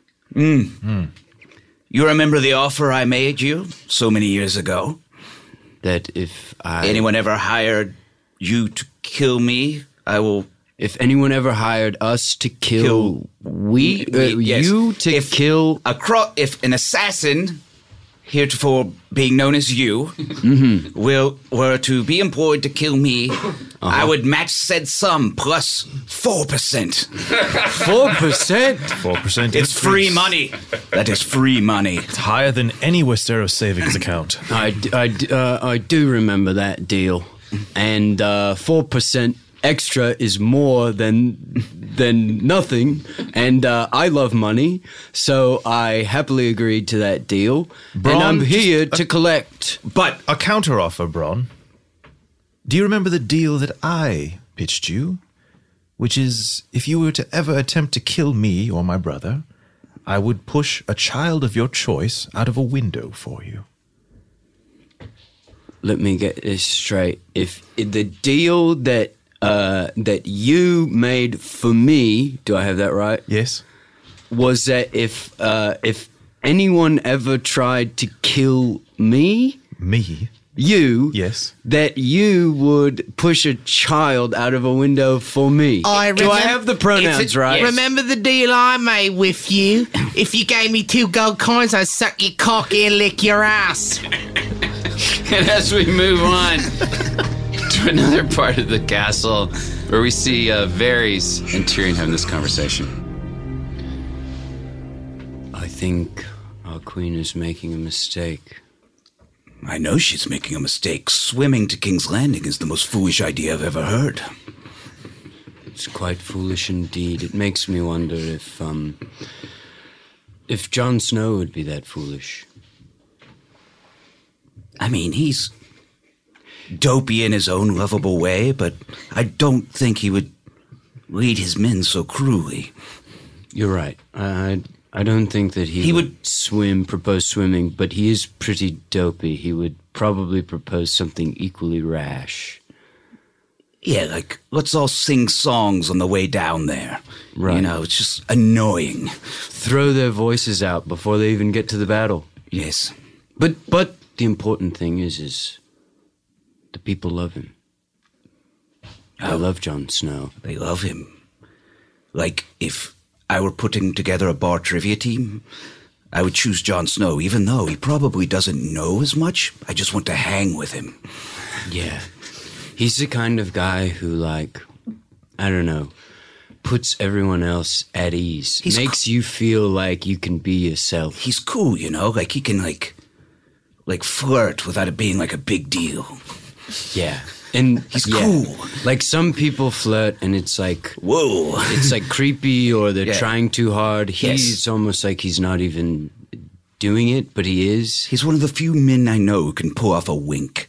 You remember the offer I made you so many years ago? That if I Anyone ever hired you to kill me, I will if anyone ever hired us to kill, Kill- we, uh, we- yes. you to If- kill a cro- if an assassin, heretofore being known as you, will were to be employed to kill me, I would match said sum plus four percent. four percent. Four percent. It's free money. That is free money. It's higher than any Westeros savings account. I, d- I, d- uh, I do remember that deal, and uh, four percent extra is more than than nothing. And uh, I love money, so I happily agreed to that deal. Braun, and I'm just here a- to collect. But a counteroffer, Bronn. Do you remember the deal that I pitched you? Which is, if you were to ever attempt to kill me or my brother, I would push a child of your choice out of a window for you. Let me get this straight. If, if the deal that uh, that you made for me, do I have that right? Yes. Was that if uh, if anyone ever tried to kill me, Me? you, Yes. that you would push a child out of a window for me. I do I remem- have the pronouns It's a- right? Remember the deal I made with you? If you gave me two gold coins, I'd suck your cock and lick your ass. And as we move on to another part of the castle where we see uh, Varys and Tyrion having this conversation. I think our queen is making a mistake. I know she's making a mistake. Swimming to King's Landing is the most foolish idea I've ever heard. It's quite foolish indeed. It makes me wonder if, um, if Jon Snow would be that foolish. I mean, he's dopey in his own lovable way, but I don't think he would lead his men so cruelly. You're right. I I don't think that he, He would, would- swim, propose swimming, but he is pretty dopey. He would probably propose something equally rash. Yeah, like, let's all sing songs on the way down there. Right. You know, it's just annoying. Throw their voices out before they even get to the battle. Yes. But but the important thing is is the people love him. I Oh. love Jon Snow. They love him. Like, if I were putting together a bar trivia team, I would choose Jon Snow, even though he probably doesn't know as much. I just want to hang with him. Yeah. He's the kind of guy who, like, I don't know, puts everyone else at ease. He's Makes co- you feel like you can be yourself. He's cool, you know? Like, he can, like, like flirt without it being, like, a big deal. Yeah. And He's yeah. cool. Like, some people flirt and it's like, Whoa. it's like creepy or they're Yeah. trying too hard. Yes. He's almost like he's not even doing it, but he is. He's one of the few men I know who can pull off a wink.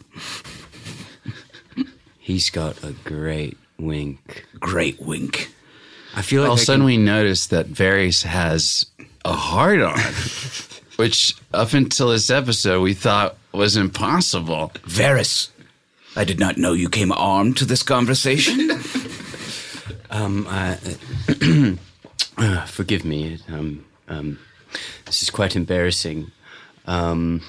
He's got a great wink. Great wink. I feel like All of I a sudden can- we notice that Varys has a heart on, which up until this episode we thought was impossible. Varys, I did not know you came armed to this conversation. Um, I, uh, forgive me. Um, um, this is quite embarrassing. Um,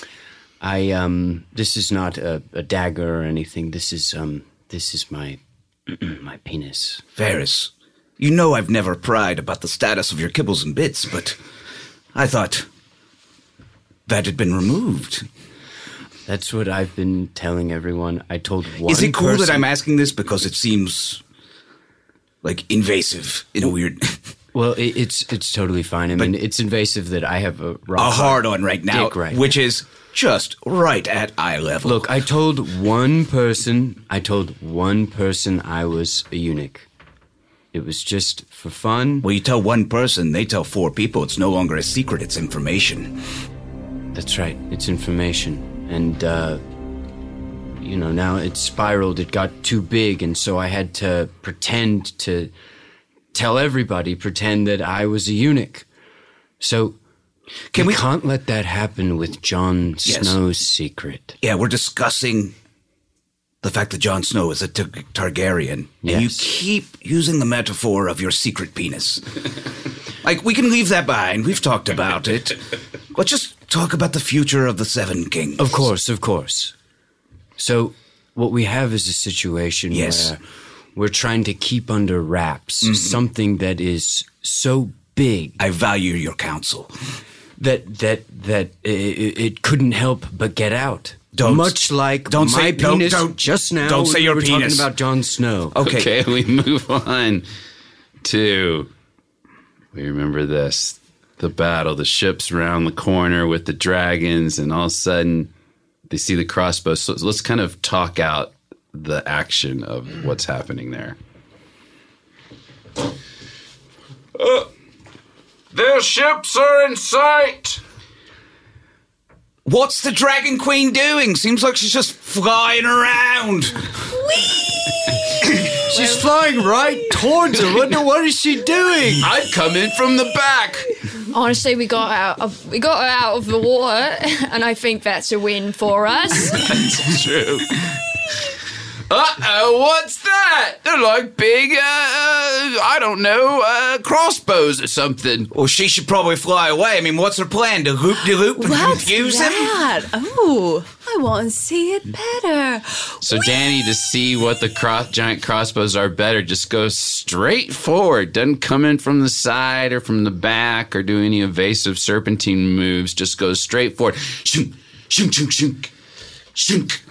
I um, this is not a, a dagger or anything. This is um, this is my my penis. Varys, you know I've never pried about the status of your kibbles and bits, but I thought that had been removed. That's what I've been telling everyone. I told one. Is it cool person, that I'm asking this because it seems like invasive in a weird, Well, it, it's it's totally fine. I mean, it's invasive that I have a rock a hard on right now, dick right which is just right at eye level. Look, I told one person, I told one person I was a eunuch. It was just for fun. Well, you tell one person, they tell four people. It's no longer a secret, it's information. That's right, it's information. And, uh, you know, now it's spiraled, it got too big, and so I had to pretend to tell everybody, pretend that I was a eunuch. So, Can we we- can't let that happen with Jon Yes. Snow's secret. Yeah, we're discussing the fact that Jon Snow is a Tar- Targaryen. And you Yes. keep using the metaphor of your secret penis. Like, we can leave that behind. We've talked about it. Let's just talk about the future of the Seven Kings. Of course, of course. So, what we have is a situation Yes. where we're trying to keep under wraps Mm-hmm. something that is so big I value your counsel. that that that it, it couldn't help but get out. Don't- Much like don't my say- don't- penis don't- just now. don't say we your were penis. talking about Jon Snow. Okay. Okay, we move on to, we remember this, the battle, the ship's around the corner with the dragons, and all of a sudden they see the crossbow. So let's kind of talk out the action of what's happening there. Uh, their ships are in sight. What's the Dragon Queen doing? Seems like she's just flying around. She's flying right towards her. What, what is she doing? I'd come in from the back. Honestly, we got out of we got her out of the water, and I think that's a win for us. That's true. Uh-oh, what's that? They're like big, uh, uh I don't know, uh, crossbows or something. Well, she should probably fly away. I mean, what's her plan? To loop-de-loop and What's confuse him? that? Oh, I want to see it better. So Danny, to see what the cross, giant crossbows are better, just goes straight forward. Doesn't come in from the side or from the back or do any evasive serpentine moves. Just goes straight forward. Shunk, shunk, shunk, shunk, shunk.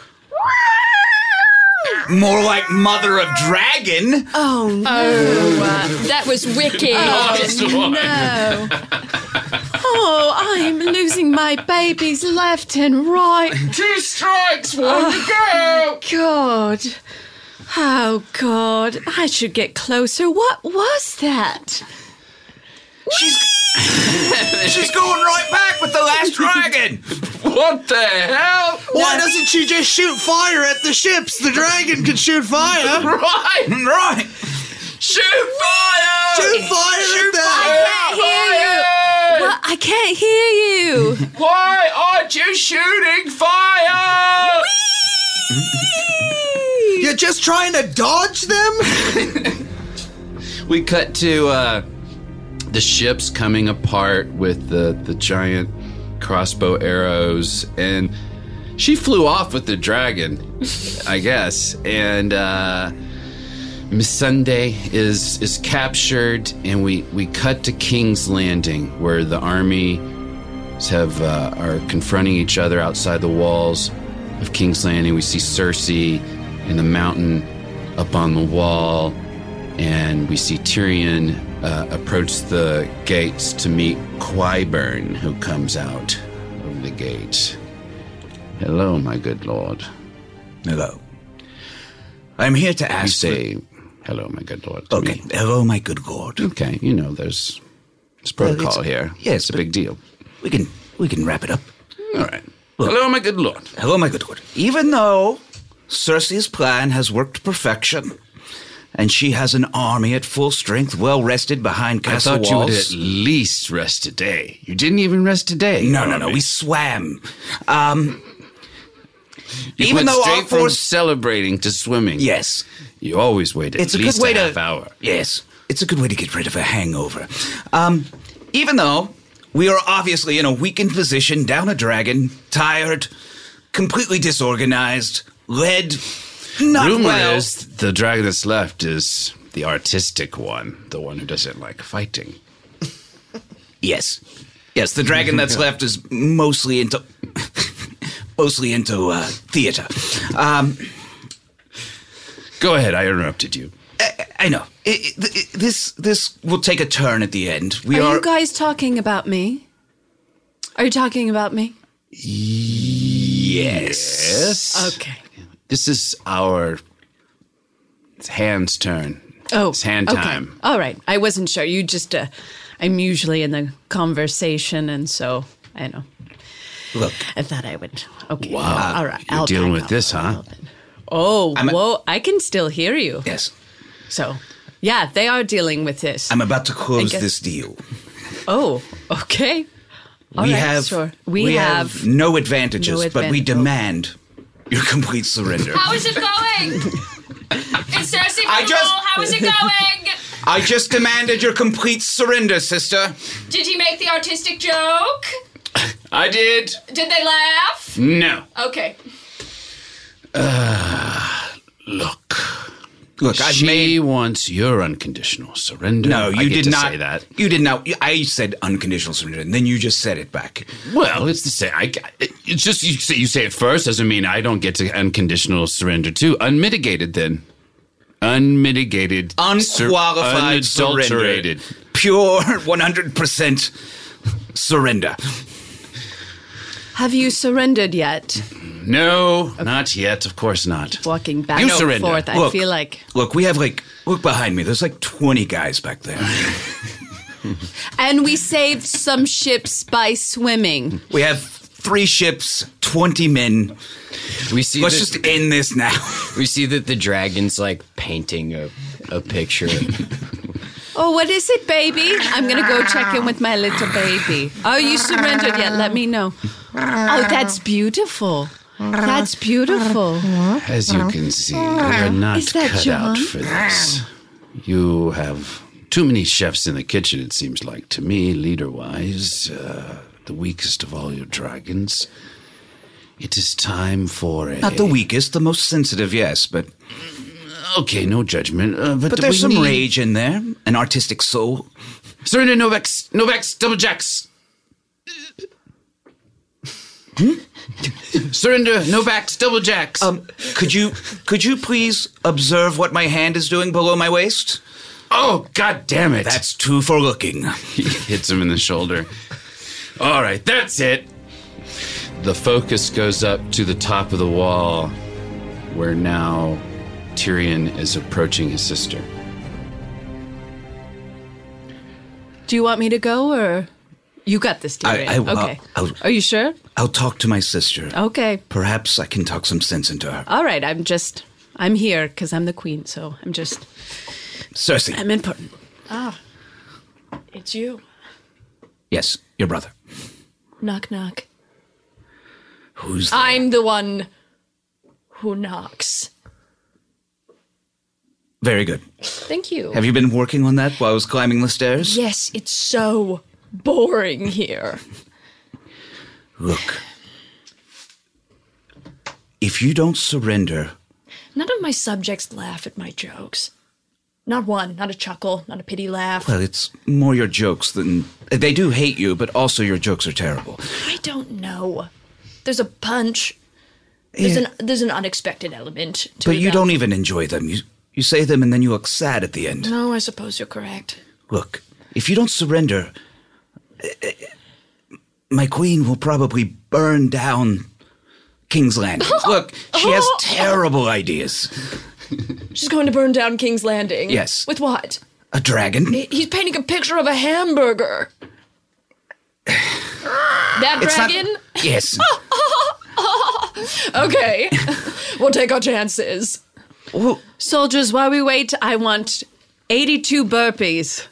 More like Mother of Dragon. Oh, no. Oh, uh, that was wicked. Oh, no. Oh, I'm losing my babies left and right. Two strikes, one to go. God. Oh, God. I should get closer. What was that? She's she's going right back with the last dragon. What the hell? Why doesn't she just shoot fire at the ships? The dragon can shoot fire. Right, right. Shoot fire! Shoot fire Shoot at I can't hear you. What? I can't hear you. Why aren't you shooting fire? You're just trying to dodge them? We cut to uh, the ships coming apart with the, the giant crossbow arrows, and she flew off with the dragon, I guess. And uh, Miss Sunday is is captured, and we, we cut to King's Landing, where the armies have uh, are confronting each other outside the walls of King's Landing. We see Cersei in the mountain up on the wall, and we see Tyrion uh, approach the gates to meet Qyburn, who comes out of the gate. Hello, my good lord. Hello. I'm here to ask. You say, for... hello, my good lord. To okay. Me. Hello, my good lord. Okay. You know, there's, there's protocol well, it's, here. Yes, it's a big deal. We can we can wrap it up. All right. Look, hello, my good lord. Hello, my good lord. Even though Cersei's plan has worked to perfection, and she has an army at full strength, well rested behind castle walls. I thought walls. You would at least rest today. You didn't even rest today. No, no, no. We swam. Um, you even went though straight our force... from celebrating to swimming. Yes. You always wait at it's least a, good way a half to, hour. Yes. It's a good way to get rid of a hangover. Um, even though we are obviously in a weakened position, down a dragon, tired, completely disorganized, led... Not Rumor well. is the dragon that's left is the artistic one, the one who doesn't like fighting. Yes. Yes, the dragon that's left is mostly into... mostly into uh, theater. Um, Go ahead, I interrupted you. I, I know. It, it, it, this this will take a turn at the end. We are, are you guys talking about me? Are you talking about me? Yes. Okay. This is our hand's turn. Oh, it's hand okay. time. All right. I wasn't sure. You just, uh, I'm usually in the conversation, and so I know. Look, I thought I would. Okay. Wow. All right. You're I'll dealing back with up this, a huh? little bit. Oh, I'm a- whoa! I can still hear you. yes. So, yeah, they are dealing with this. I'm about to close guess- this deal. Oh, okay. All we right, have sure. We, have, have no advantages, no but we advan- demand your complete surrender. How is it going? It's Cersei I from just- Roll. How is it going? I just demanded your complete surrender, sister. Did he make the artistic joke? I did. Did they laugh? No. Okay. Uh, look. Look, I've she made... wants your unconditional surrender. No, you I get did to not say that. You did not. I said unconditional surrender, and then you just said it back. Well, it's the same. I, it's just you say, you say it first doesn't mean I don't get to unconditional surrender too. Unmitigated, then. Unmitigated, Unqualified sur- unadulterated, surrender. Pure one hundred percent surrender. Have you surrendered yet? No, okay. Not yet. Of course not. Walking back you and surrender. forth, I look, feel like... Look, we have like... Look behind me. There's like twenty guys back there. And we saved some ships by swimming. We have three ships, twenty men. We see Let's that, just end this now. We see that the dragon's like painting a, a picture. Oh, what is it, baby? I'm going to go check in with my little baby. Oh, you surrendered yet? Let me know. Oh, that's beautiful. That's beautiful. As you can see, we are not Is that cut John? out for this. You have too many chefs in the kitchen, it seems like, to me, leader-wise. Uh, the weakest of all your dragons. It is time for a... Not the weakest, the most sensitive, yes, but... Okay, no judgment. Uh, but But there's we some need- rage in there, an artistic soul. Surrender, Novex, Novex, double jacks. Hmm? Surrender, no backs, double jacks. Um, could you could you please observe what my hand is doing below my waist? Oh, god damn it. That's two for looking. He hits him in the shoulder. All right, that's it. The focus goes up to the top of the wall, where now Tyrion is approaching his sister. Do you want me to go, or you got this, Tyrion? I- I- okay. I'll- I'll- Are you sure? I'll talk to my sister. Okay. Perhaps I can talk some sense into her. All right. I'm just. I'm here because I'm the queen, so I'm just. Cersei. I'm important. Ah, it's you. Yes, your brother. Knock, knock. Who's there? I'm the one who knocks. Very good. Thank you. Have you been working on that while I was climbing the stairs? Yes, it's so boring here. Look. If you don't surrender, None of my subjects laugh at my jokes. Not one, not a chuckle, not a pity laugh. well, it's more your jokes than... They do hate you, but also your jokes are terrible. I don't know. There's a punch. There's Yeah. an there's an unexpected element to But it you that- don't even enjoy them. You, you say them and then you look sad at the end. No, I suppose you're correct. Look, if you don't surrender, eh, eh, my queen will probably burn down King's Landing. Look, she has terrible ideas. She's going to burn down King's Landing. Yes. With what? A dragon? He- He's painting a picture of a hamburger. That It's not- dragon? Yes. Okay. We'll take our chances. Well, Soldiers, while we wait, I want eighty-two burpees.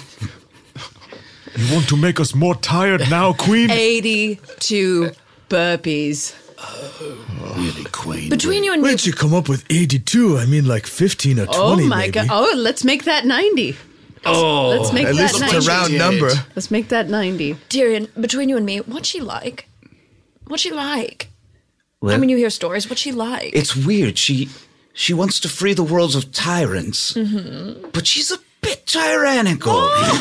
You want to make us more tired now, Queen? eighty-two burpees. Really, Queen. Between you and me, Where'd you come up with eighty-two? I mean, like fifteen or Oh twenty, my maybe. god. Oh, let's make that ninety. Oh, Let's make At that least ninety. it's a round did number. it. Let's make that ninety. Tyrion, between you and me, what's she like? What's she like? well, I mean, you hear stories. What's she like? it's weird. She she wants to free the worlds of tyrants, Mm-hmm. but she's a bit tyrannical.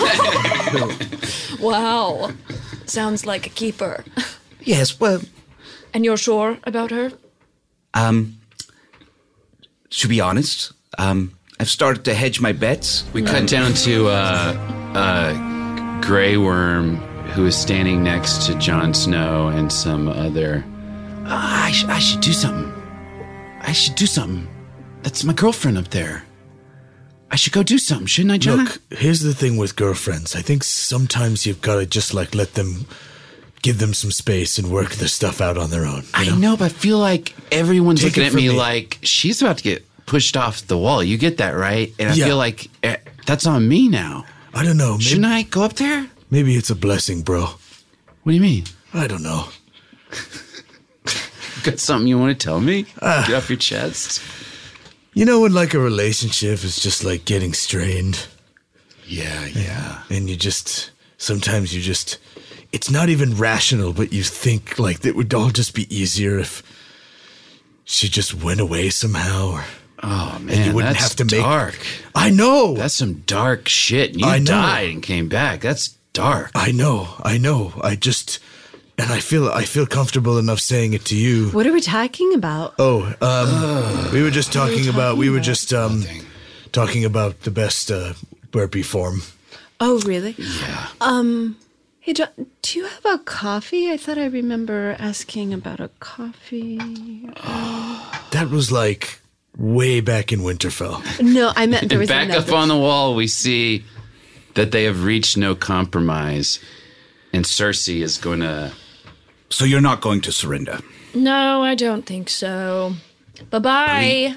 Wow. Sounds like a keeper. Yes, well, And you're sure about her? um, to be honest, um, I've started to hedge my bets. We cut down to uh, uh, Grey Worm, who is standing next to Jon Snow and some other. Ah, I, sh- I should do something. I should do something. That's my girlfriend up there. I should go do something, shouldn't I, John? Look, here's the thing with girlfriends. I think sometimes you've got to just like let them, give them some space and work their stuff out on their own. you I know? know, but I feel like everyone's Take looking it at from me, me. like she's about to get pushed off the wall. You get that, right? And I Yeah. feel like eh, that's on me now. I don't know. Maybe, Shouldn't I go up there? maybe it's a blessing, bro. What do you mean? I don't know. Got something you want to tell me? Ah. Get off your chest. You know when like a relationship is just like getting strained, Yeah, yeah. and you just sometimes you just it's not even rational, but you think like it would all just be easier if she just went away somehow. Or, Oh man, you wouldn't that's have to make- dark. I know. That's some dark shit. You I know. died and came back. That's dark. I know. I know. I just and I feel I feel comfortable enough saying it to you. What are we talking about? Oh, um, we were just talking about we were just um, talking about the best uh, burpee form. Oh, really? Yeah. Um, hey, John, do you have a coffee? I thought I remember asking about a coffee. That was like way back in Winterfell. No, I meant there And was back another. up on the wall, we see that they have reached no compromise, and Cersei is going to. So you're not going to surrender. No, I don't think so. Bye-bye.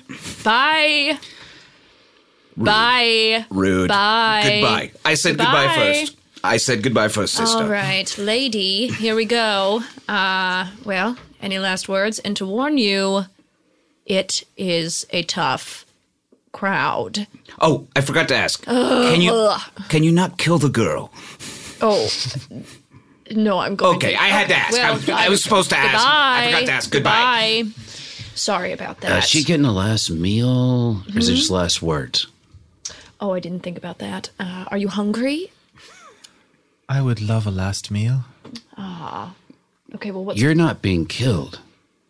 Bye. Bye. Rude. Bye. Goodbye. I said goodbye, Goodbye. first. I said goodbye first, sister. All right, lady, here we go. Uh, well, any last words? And to warn you, it is a tough crowd. Oh, I forgot to ask. Can you can you not kill the girl? Oh, no, I'm going Okay, to. I had to ask. I was- I was supposed to ask. Goodbye. I forgot to ask. Goodbye. Goodbye. Sorry about that. Uh, is she getting a last meal, or is it just last words? Oh, I didn't think about that. Uh, are you hungry? I would love a last meal. Ah. Okay, well, what's... You're not being killed.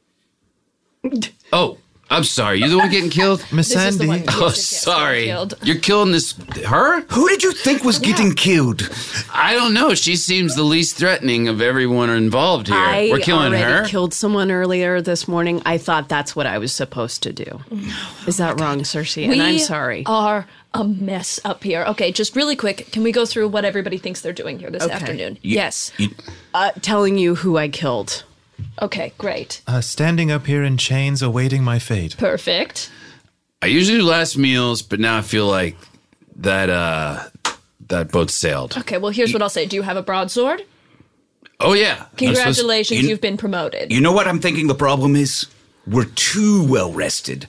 Oh, I'm sorry. You're the one getting killed? Miss This is the Sandy. one- Oh, yes, yes, yes, sorry. killed. You're killing this... Her? Who did you think was getting killed? I don't know. She seems the least threatening of everyone involved here. I We're killing already her? killed someone earlier this morning. I thought that's what I was supposed to do. Is that wrong, Cersei? And We I'm sorry. are a mess up here. Okay, just really quick, can we go through what everybody thinks they're doing here this Okay. afternoon? You- yes. you- Uh, telling you who I killed. Okay, great. Uh, standing up here in chains awaiting my fate. Perfect. I usually do last meals, but now I feel like that uh that boat sailed. Okay, well, here's what I'll say. Do you have a broadsword? Oh, yeah. Congratulations, you- you've been promoted. You know what I'm thinking the problem is? We're too well rested.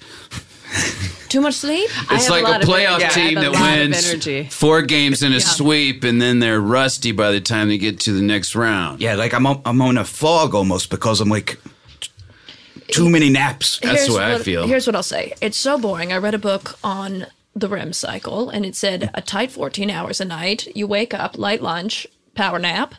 Too much sleep? It's like a playoff team that wins four games in a sweep, and then they're rusty by the time they get to the next round. Yeah, like I'm on, I'm on a fog almost because I'm like t- too many naps. That's the way I what, feel. Here's what I'll say. It's so boring. I read a book on the R E M cycle, and it said a tight fourteen hours a night. You wake up, light lunch, power nap,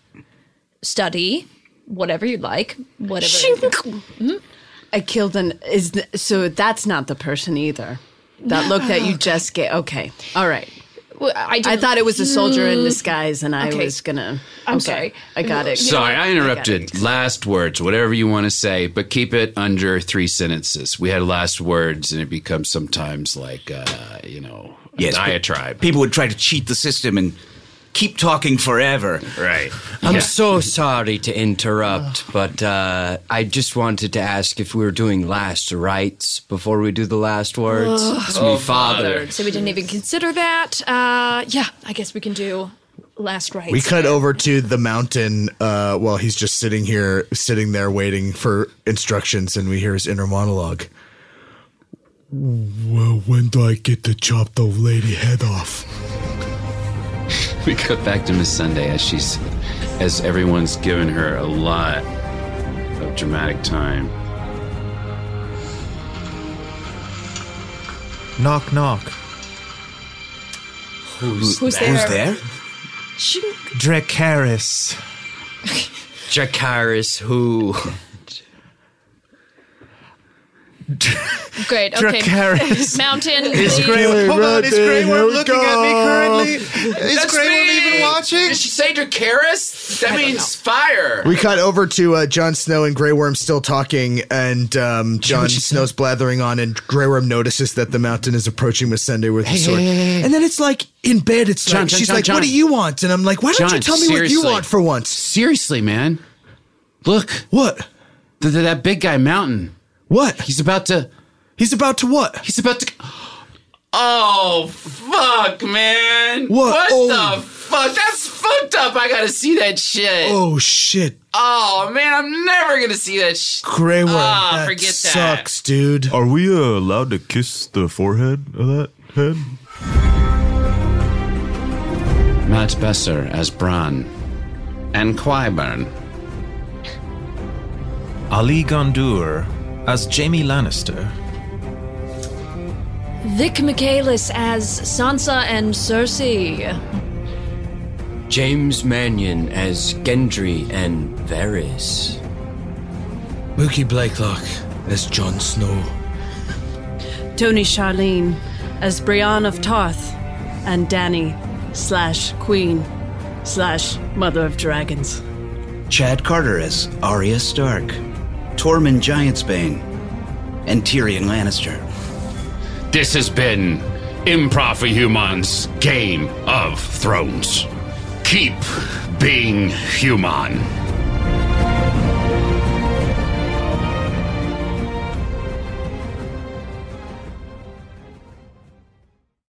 study, whatever you like, whatever. Hmm? I killed an. Is th- so that's not the person either. That look that you just gave. Okay, all right. Well, I, I didn't- thought it was a soldier in Mm. disguise, and I Okay. was gonna. I'm okay, sorry. I got it. Sorry, I got interrupted. it. Last words, whatever you want to say, but keep it under three sentences. We had last words, and it becomes sometimes like, uh, you know, a Yes, but diatribe. People would try to cheat the system and keep talking forever. Right. I'm Yeah. so sorry to interrupt, but uh, I just wanted to ask if we were doing last rites before we do the last words. It's me, Father. So we didn't even consider that. Uh, yeah, I guess we can do last rites. We cut over to the mountain uh, while he's just sitting here, sitting there waiting for instructions, and we hear his inner monologue. Well, when do I get to chop the lady head off? We cut back to Miss Sunday as she's, as everyone's given her a lot of dramatic time. Knock, knock. Who's, Who's there? Who's there? Dracarys. Dracarys, who? Great. Okay. Dracarys. Mountain. Is please. Grey Worm, hold on, is Grey Worm Here we looking go. at me currently? Is That's Grey Worm me! even watching? Did she say Dracarys? That means fire. We cut over to uh, Jon Snow and Grey Worm still talking, and um, Jon Snow's blathering on, and Grey Worm notices that the mountain is approaching Missandei with his sword. hey, hey, hey. And then it's like, in bed, it's John, like, John, she's John, like, John. what do you want? And I'm like, why don't you John, tell me what you seriously. want for once? Seriously, man. Look. What? The, the, that big guy, Mountain. What? He's about to... He's about to what? He's about to... Oh, fuck, man. What? What Oh. the fuck? That's fucked up. I gotta see that shit. Oh, shit. Oh, man, I'm never gonna see that shit. Grey Worm, Ah, that forget that. sucks, dude. Are we uh, allowed to kiss the forehead of that head? Matt Besser as Bran. And Qyburn. Ali Gondor as Jaime Lannister. Vic Michaelis as Sansa and Cersei. James Mannion as Gendry and Varys. Mookie Blakelock as Jon Snow. Tony Charlene as Brienne of Tarth, and Dany slash Queen slash Mother of Dragons. Chad Carter as Arya Stark, Tormund Giantsbane, and Tyrion Lannister. This has been Improv for Humans Game of Thrones. Keep being human.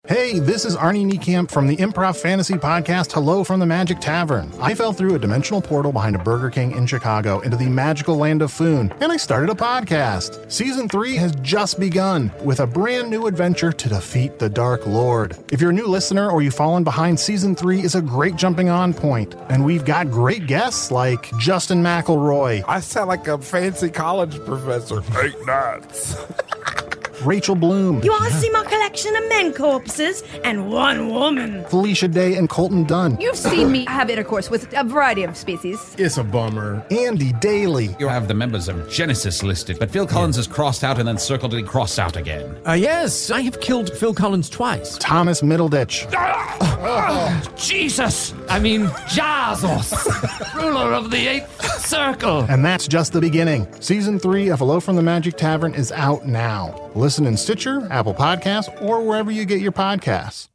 Hey, this is Arnie Niekamp from the Improv Fantasy Podcast, Hello from the Magic Tavern. I fell through a dimensional portal behind a Burger King in Chicago into the magical land of Foon, and I started a podcast. Season three has just begun with a brand new adventure to defeat the Dark Lord. If you're a new listener or you've fallen behind, Season three is a great jumping on point, and we've got great guests like Justin McElroy. I sound like a fancy college professor. Eight nuts. Rachel Bloom. You want to see my collection of men corpses and one woman? Felicia Day and Colton Dunn. You've seen me have intercourse with a variety of species. It's a bummer. Andy Daly. You have the members of Genesis listed, but Phil Collins is crossed out and then circled and crossed out again. Uh, yes, I have killed Phil Collins twice. Thomas Middleditch. Oh, Jesus! I mean, Jazos, ruler of the eighth circle. And that's just the beginning. Season three of Hello from the Magic Tavern is out now. Listen in Stitcher, Apple Podcasts, or wherever you get your podcasts.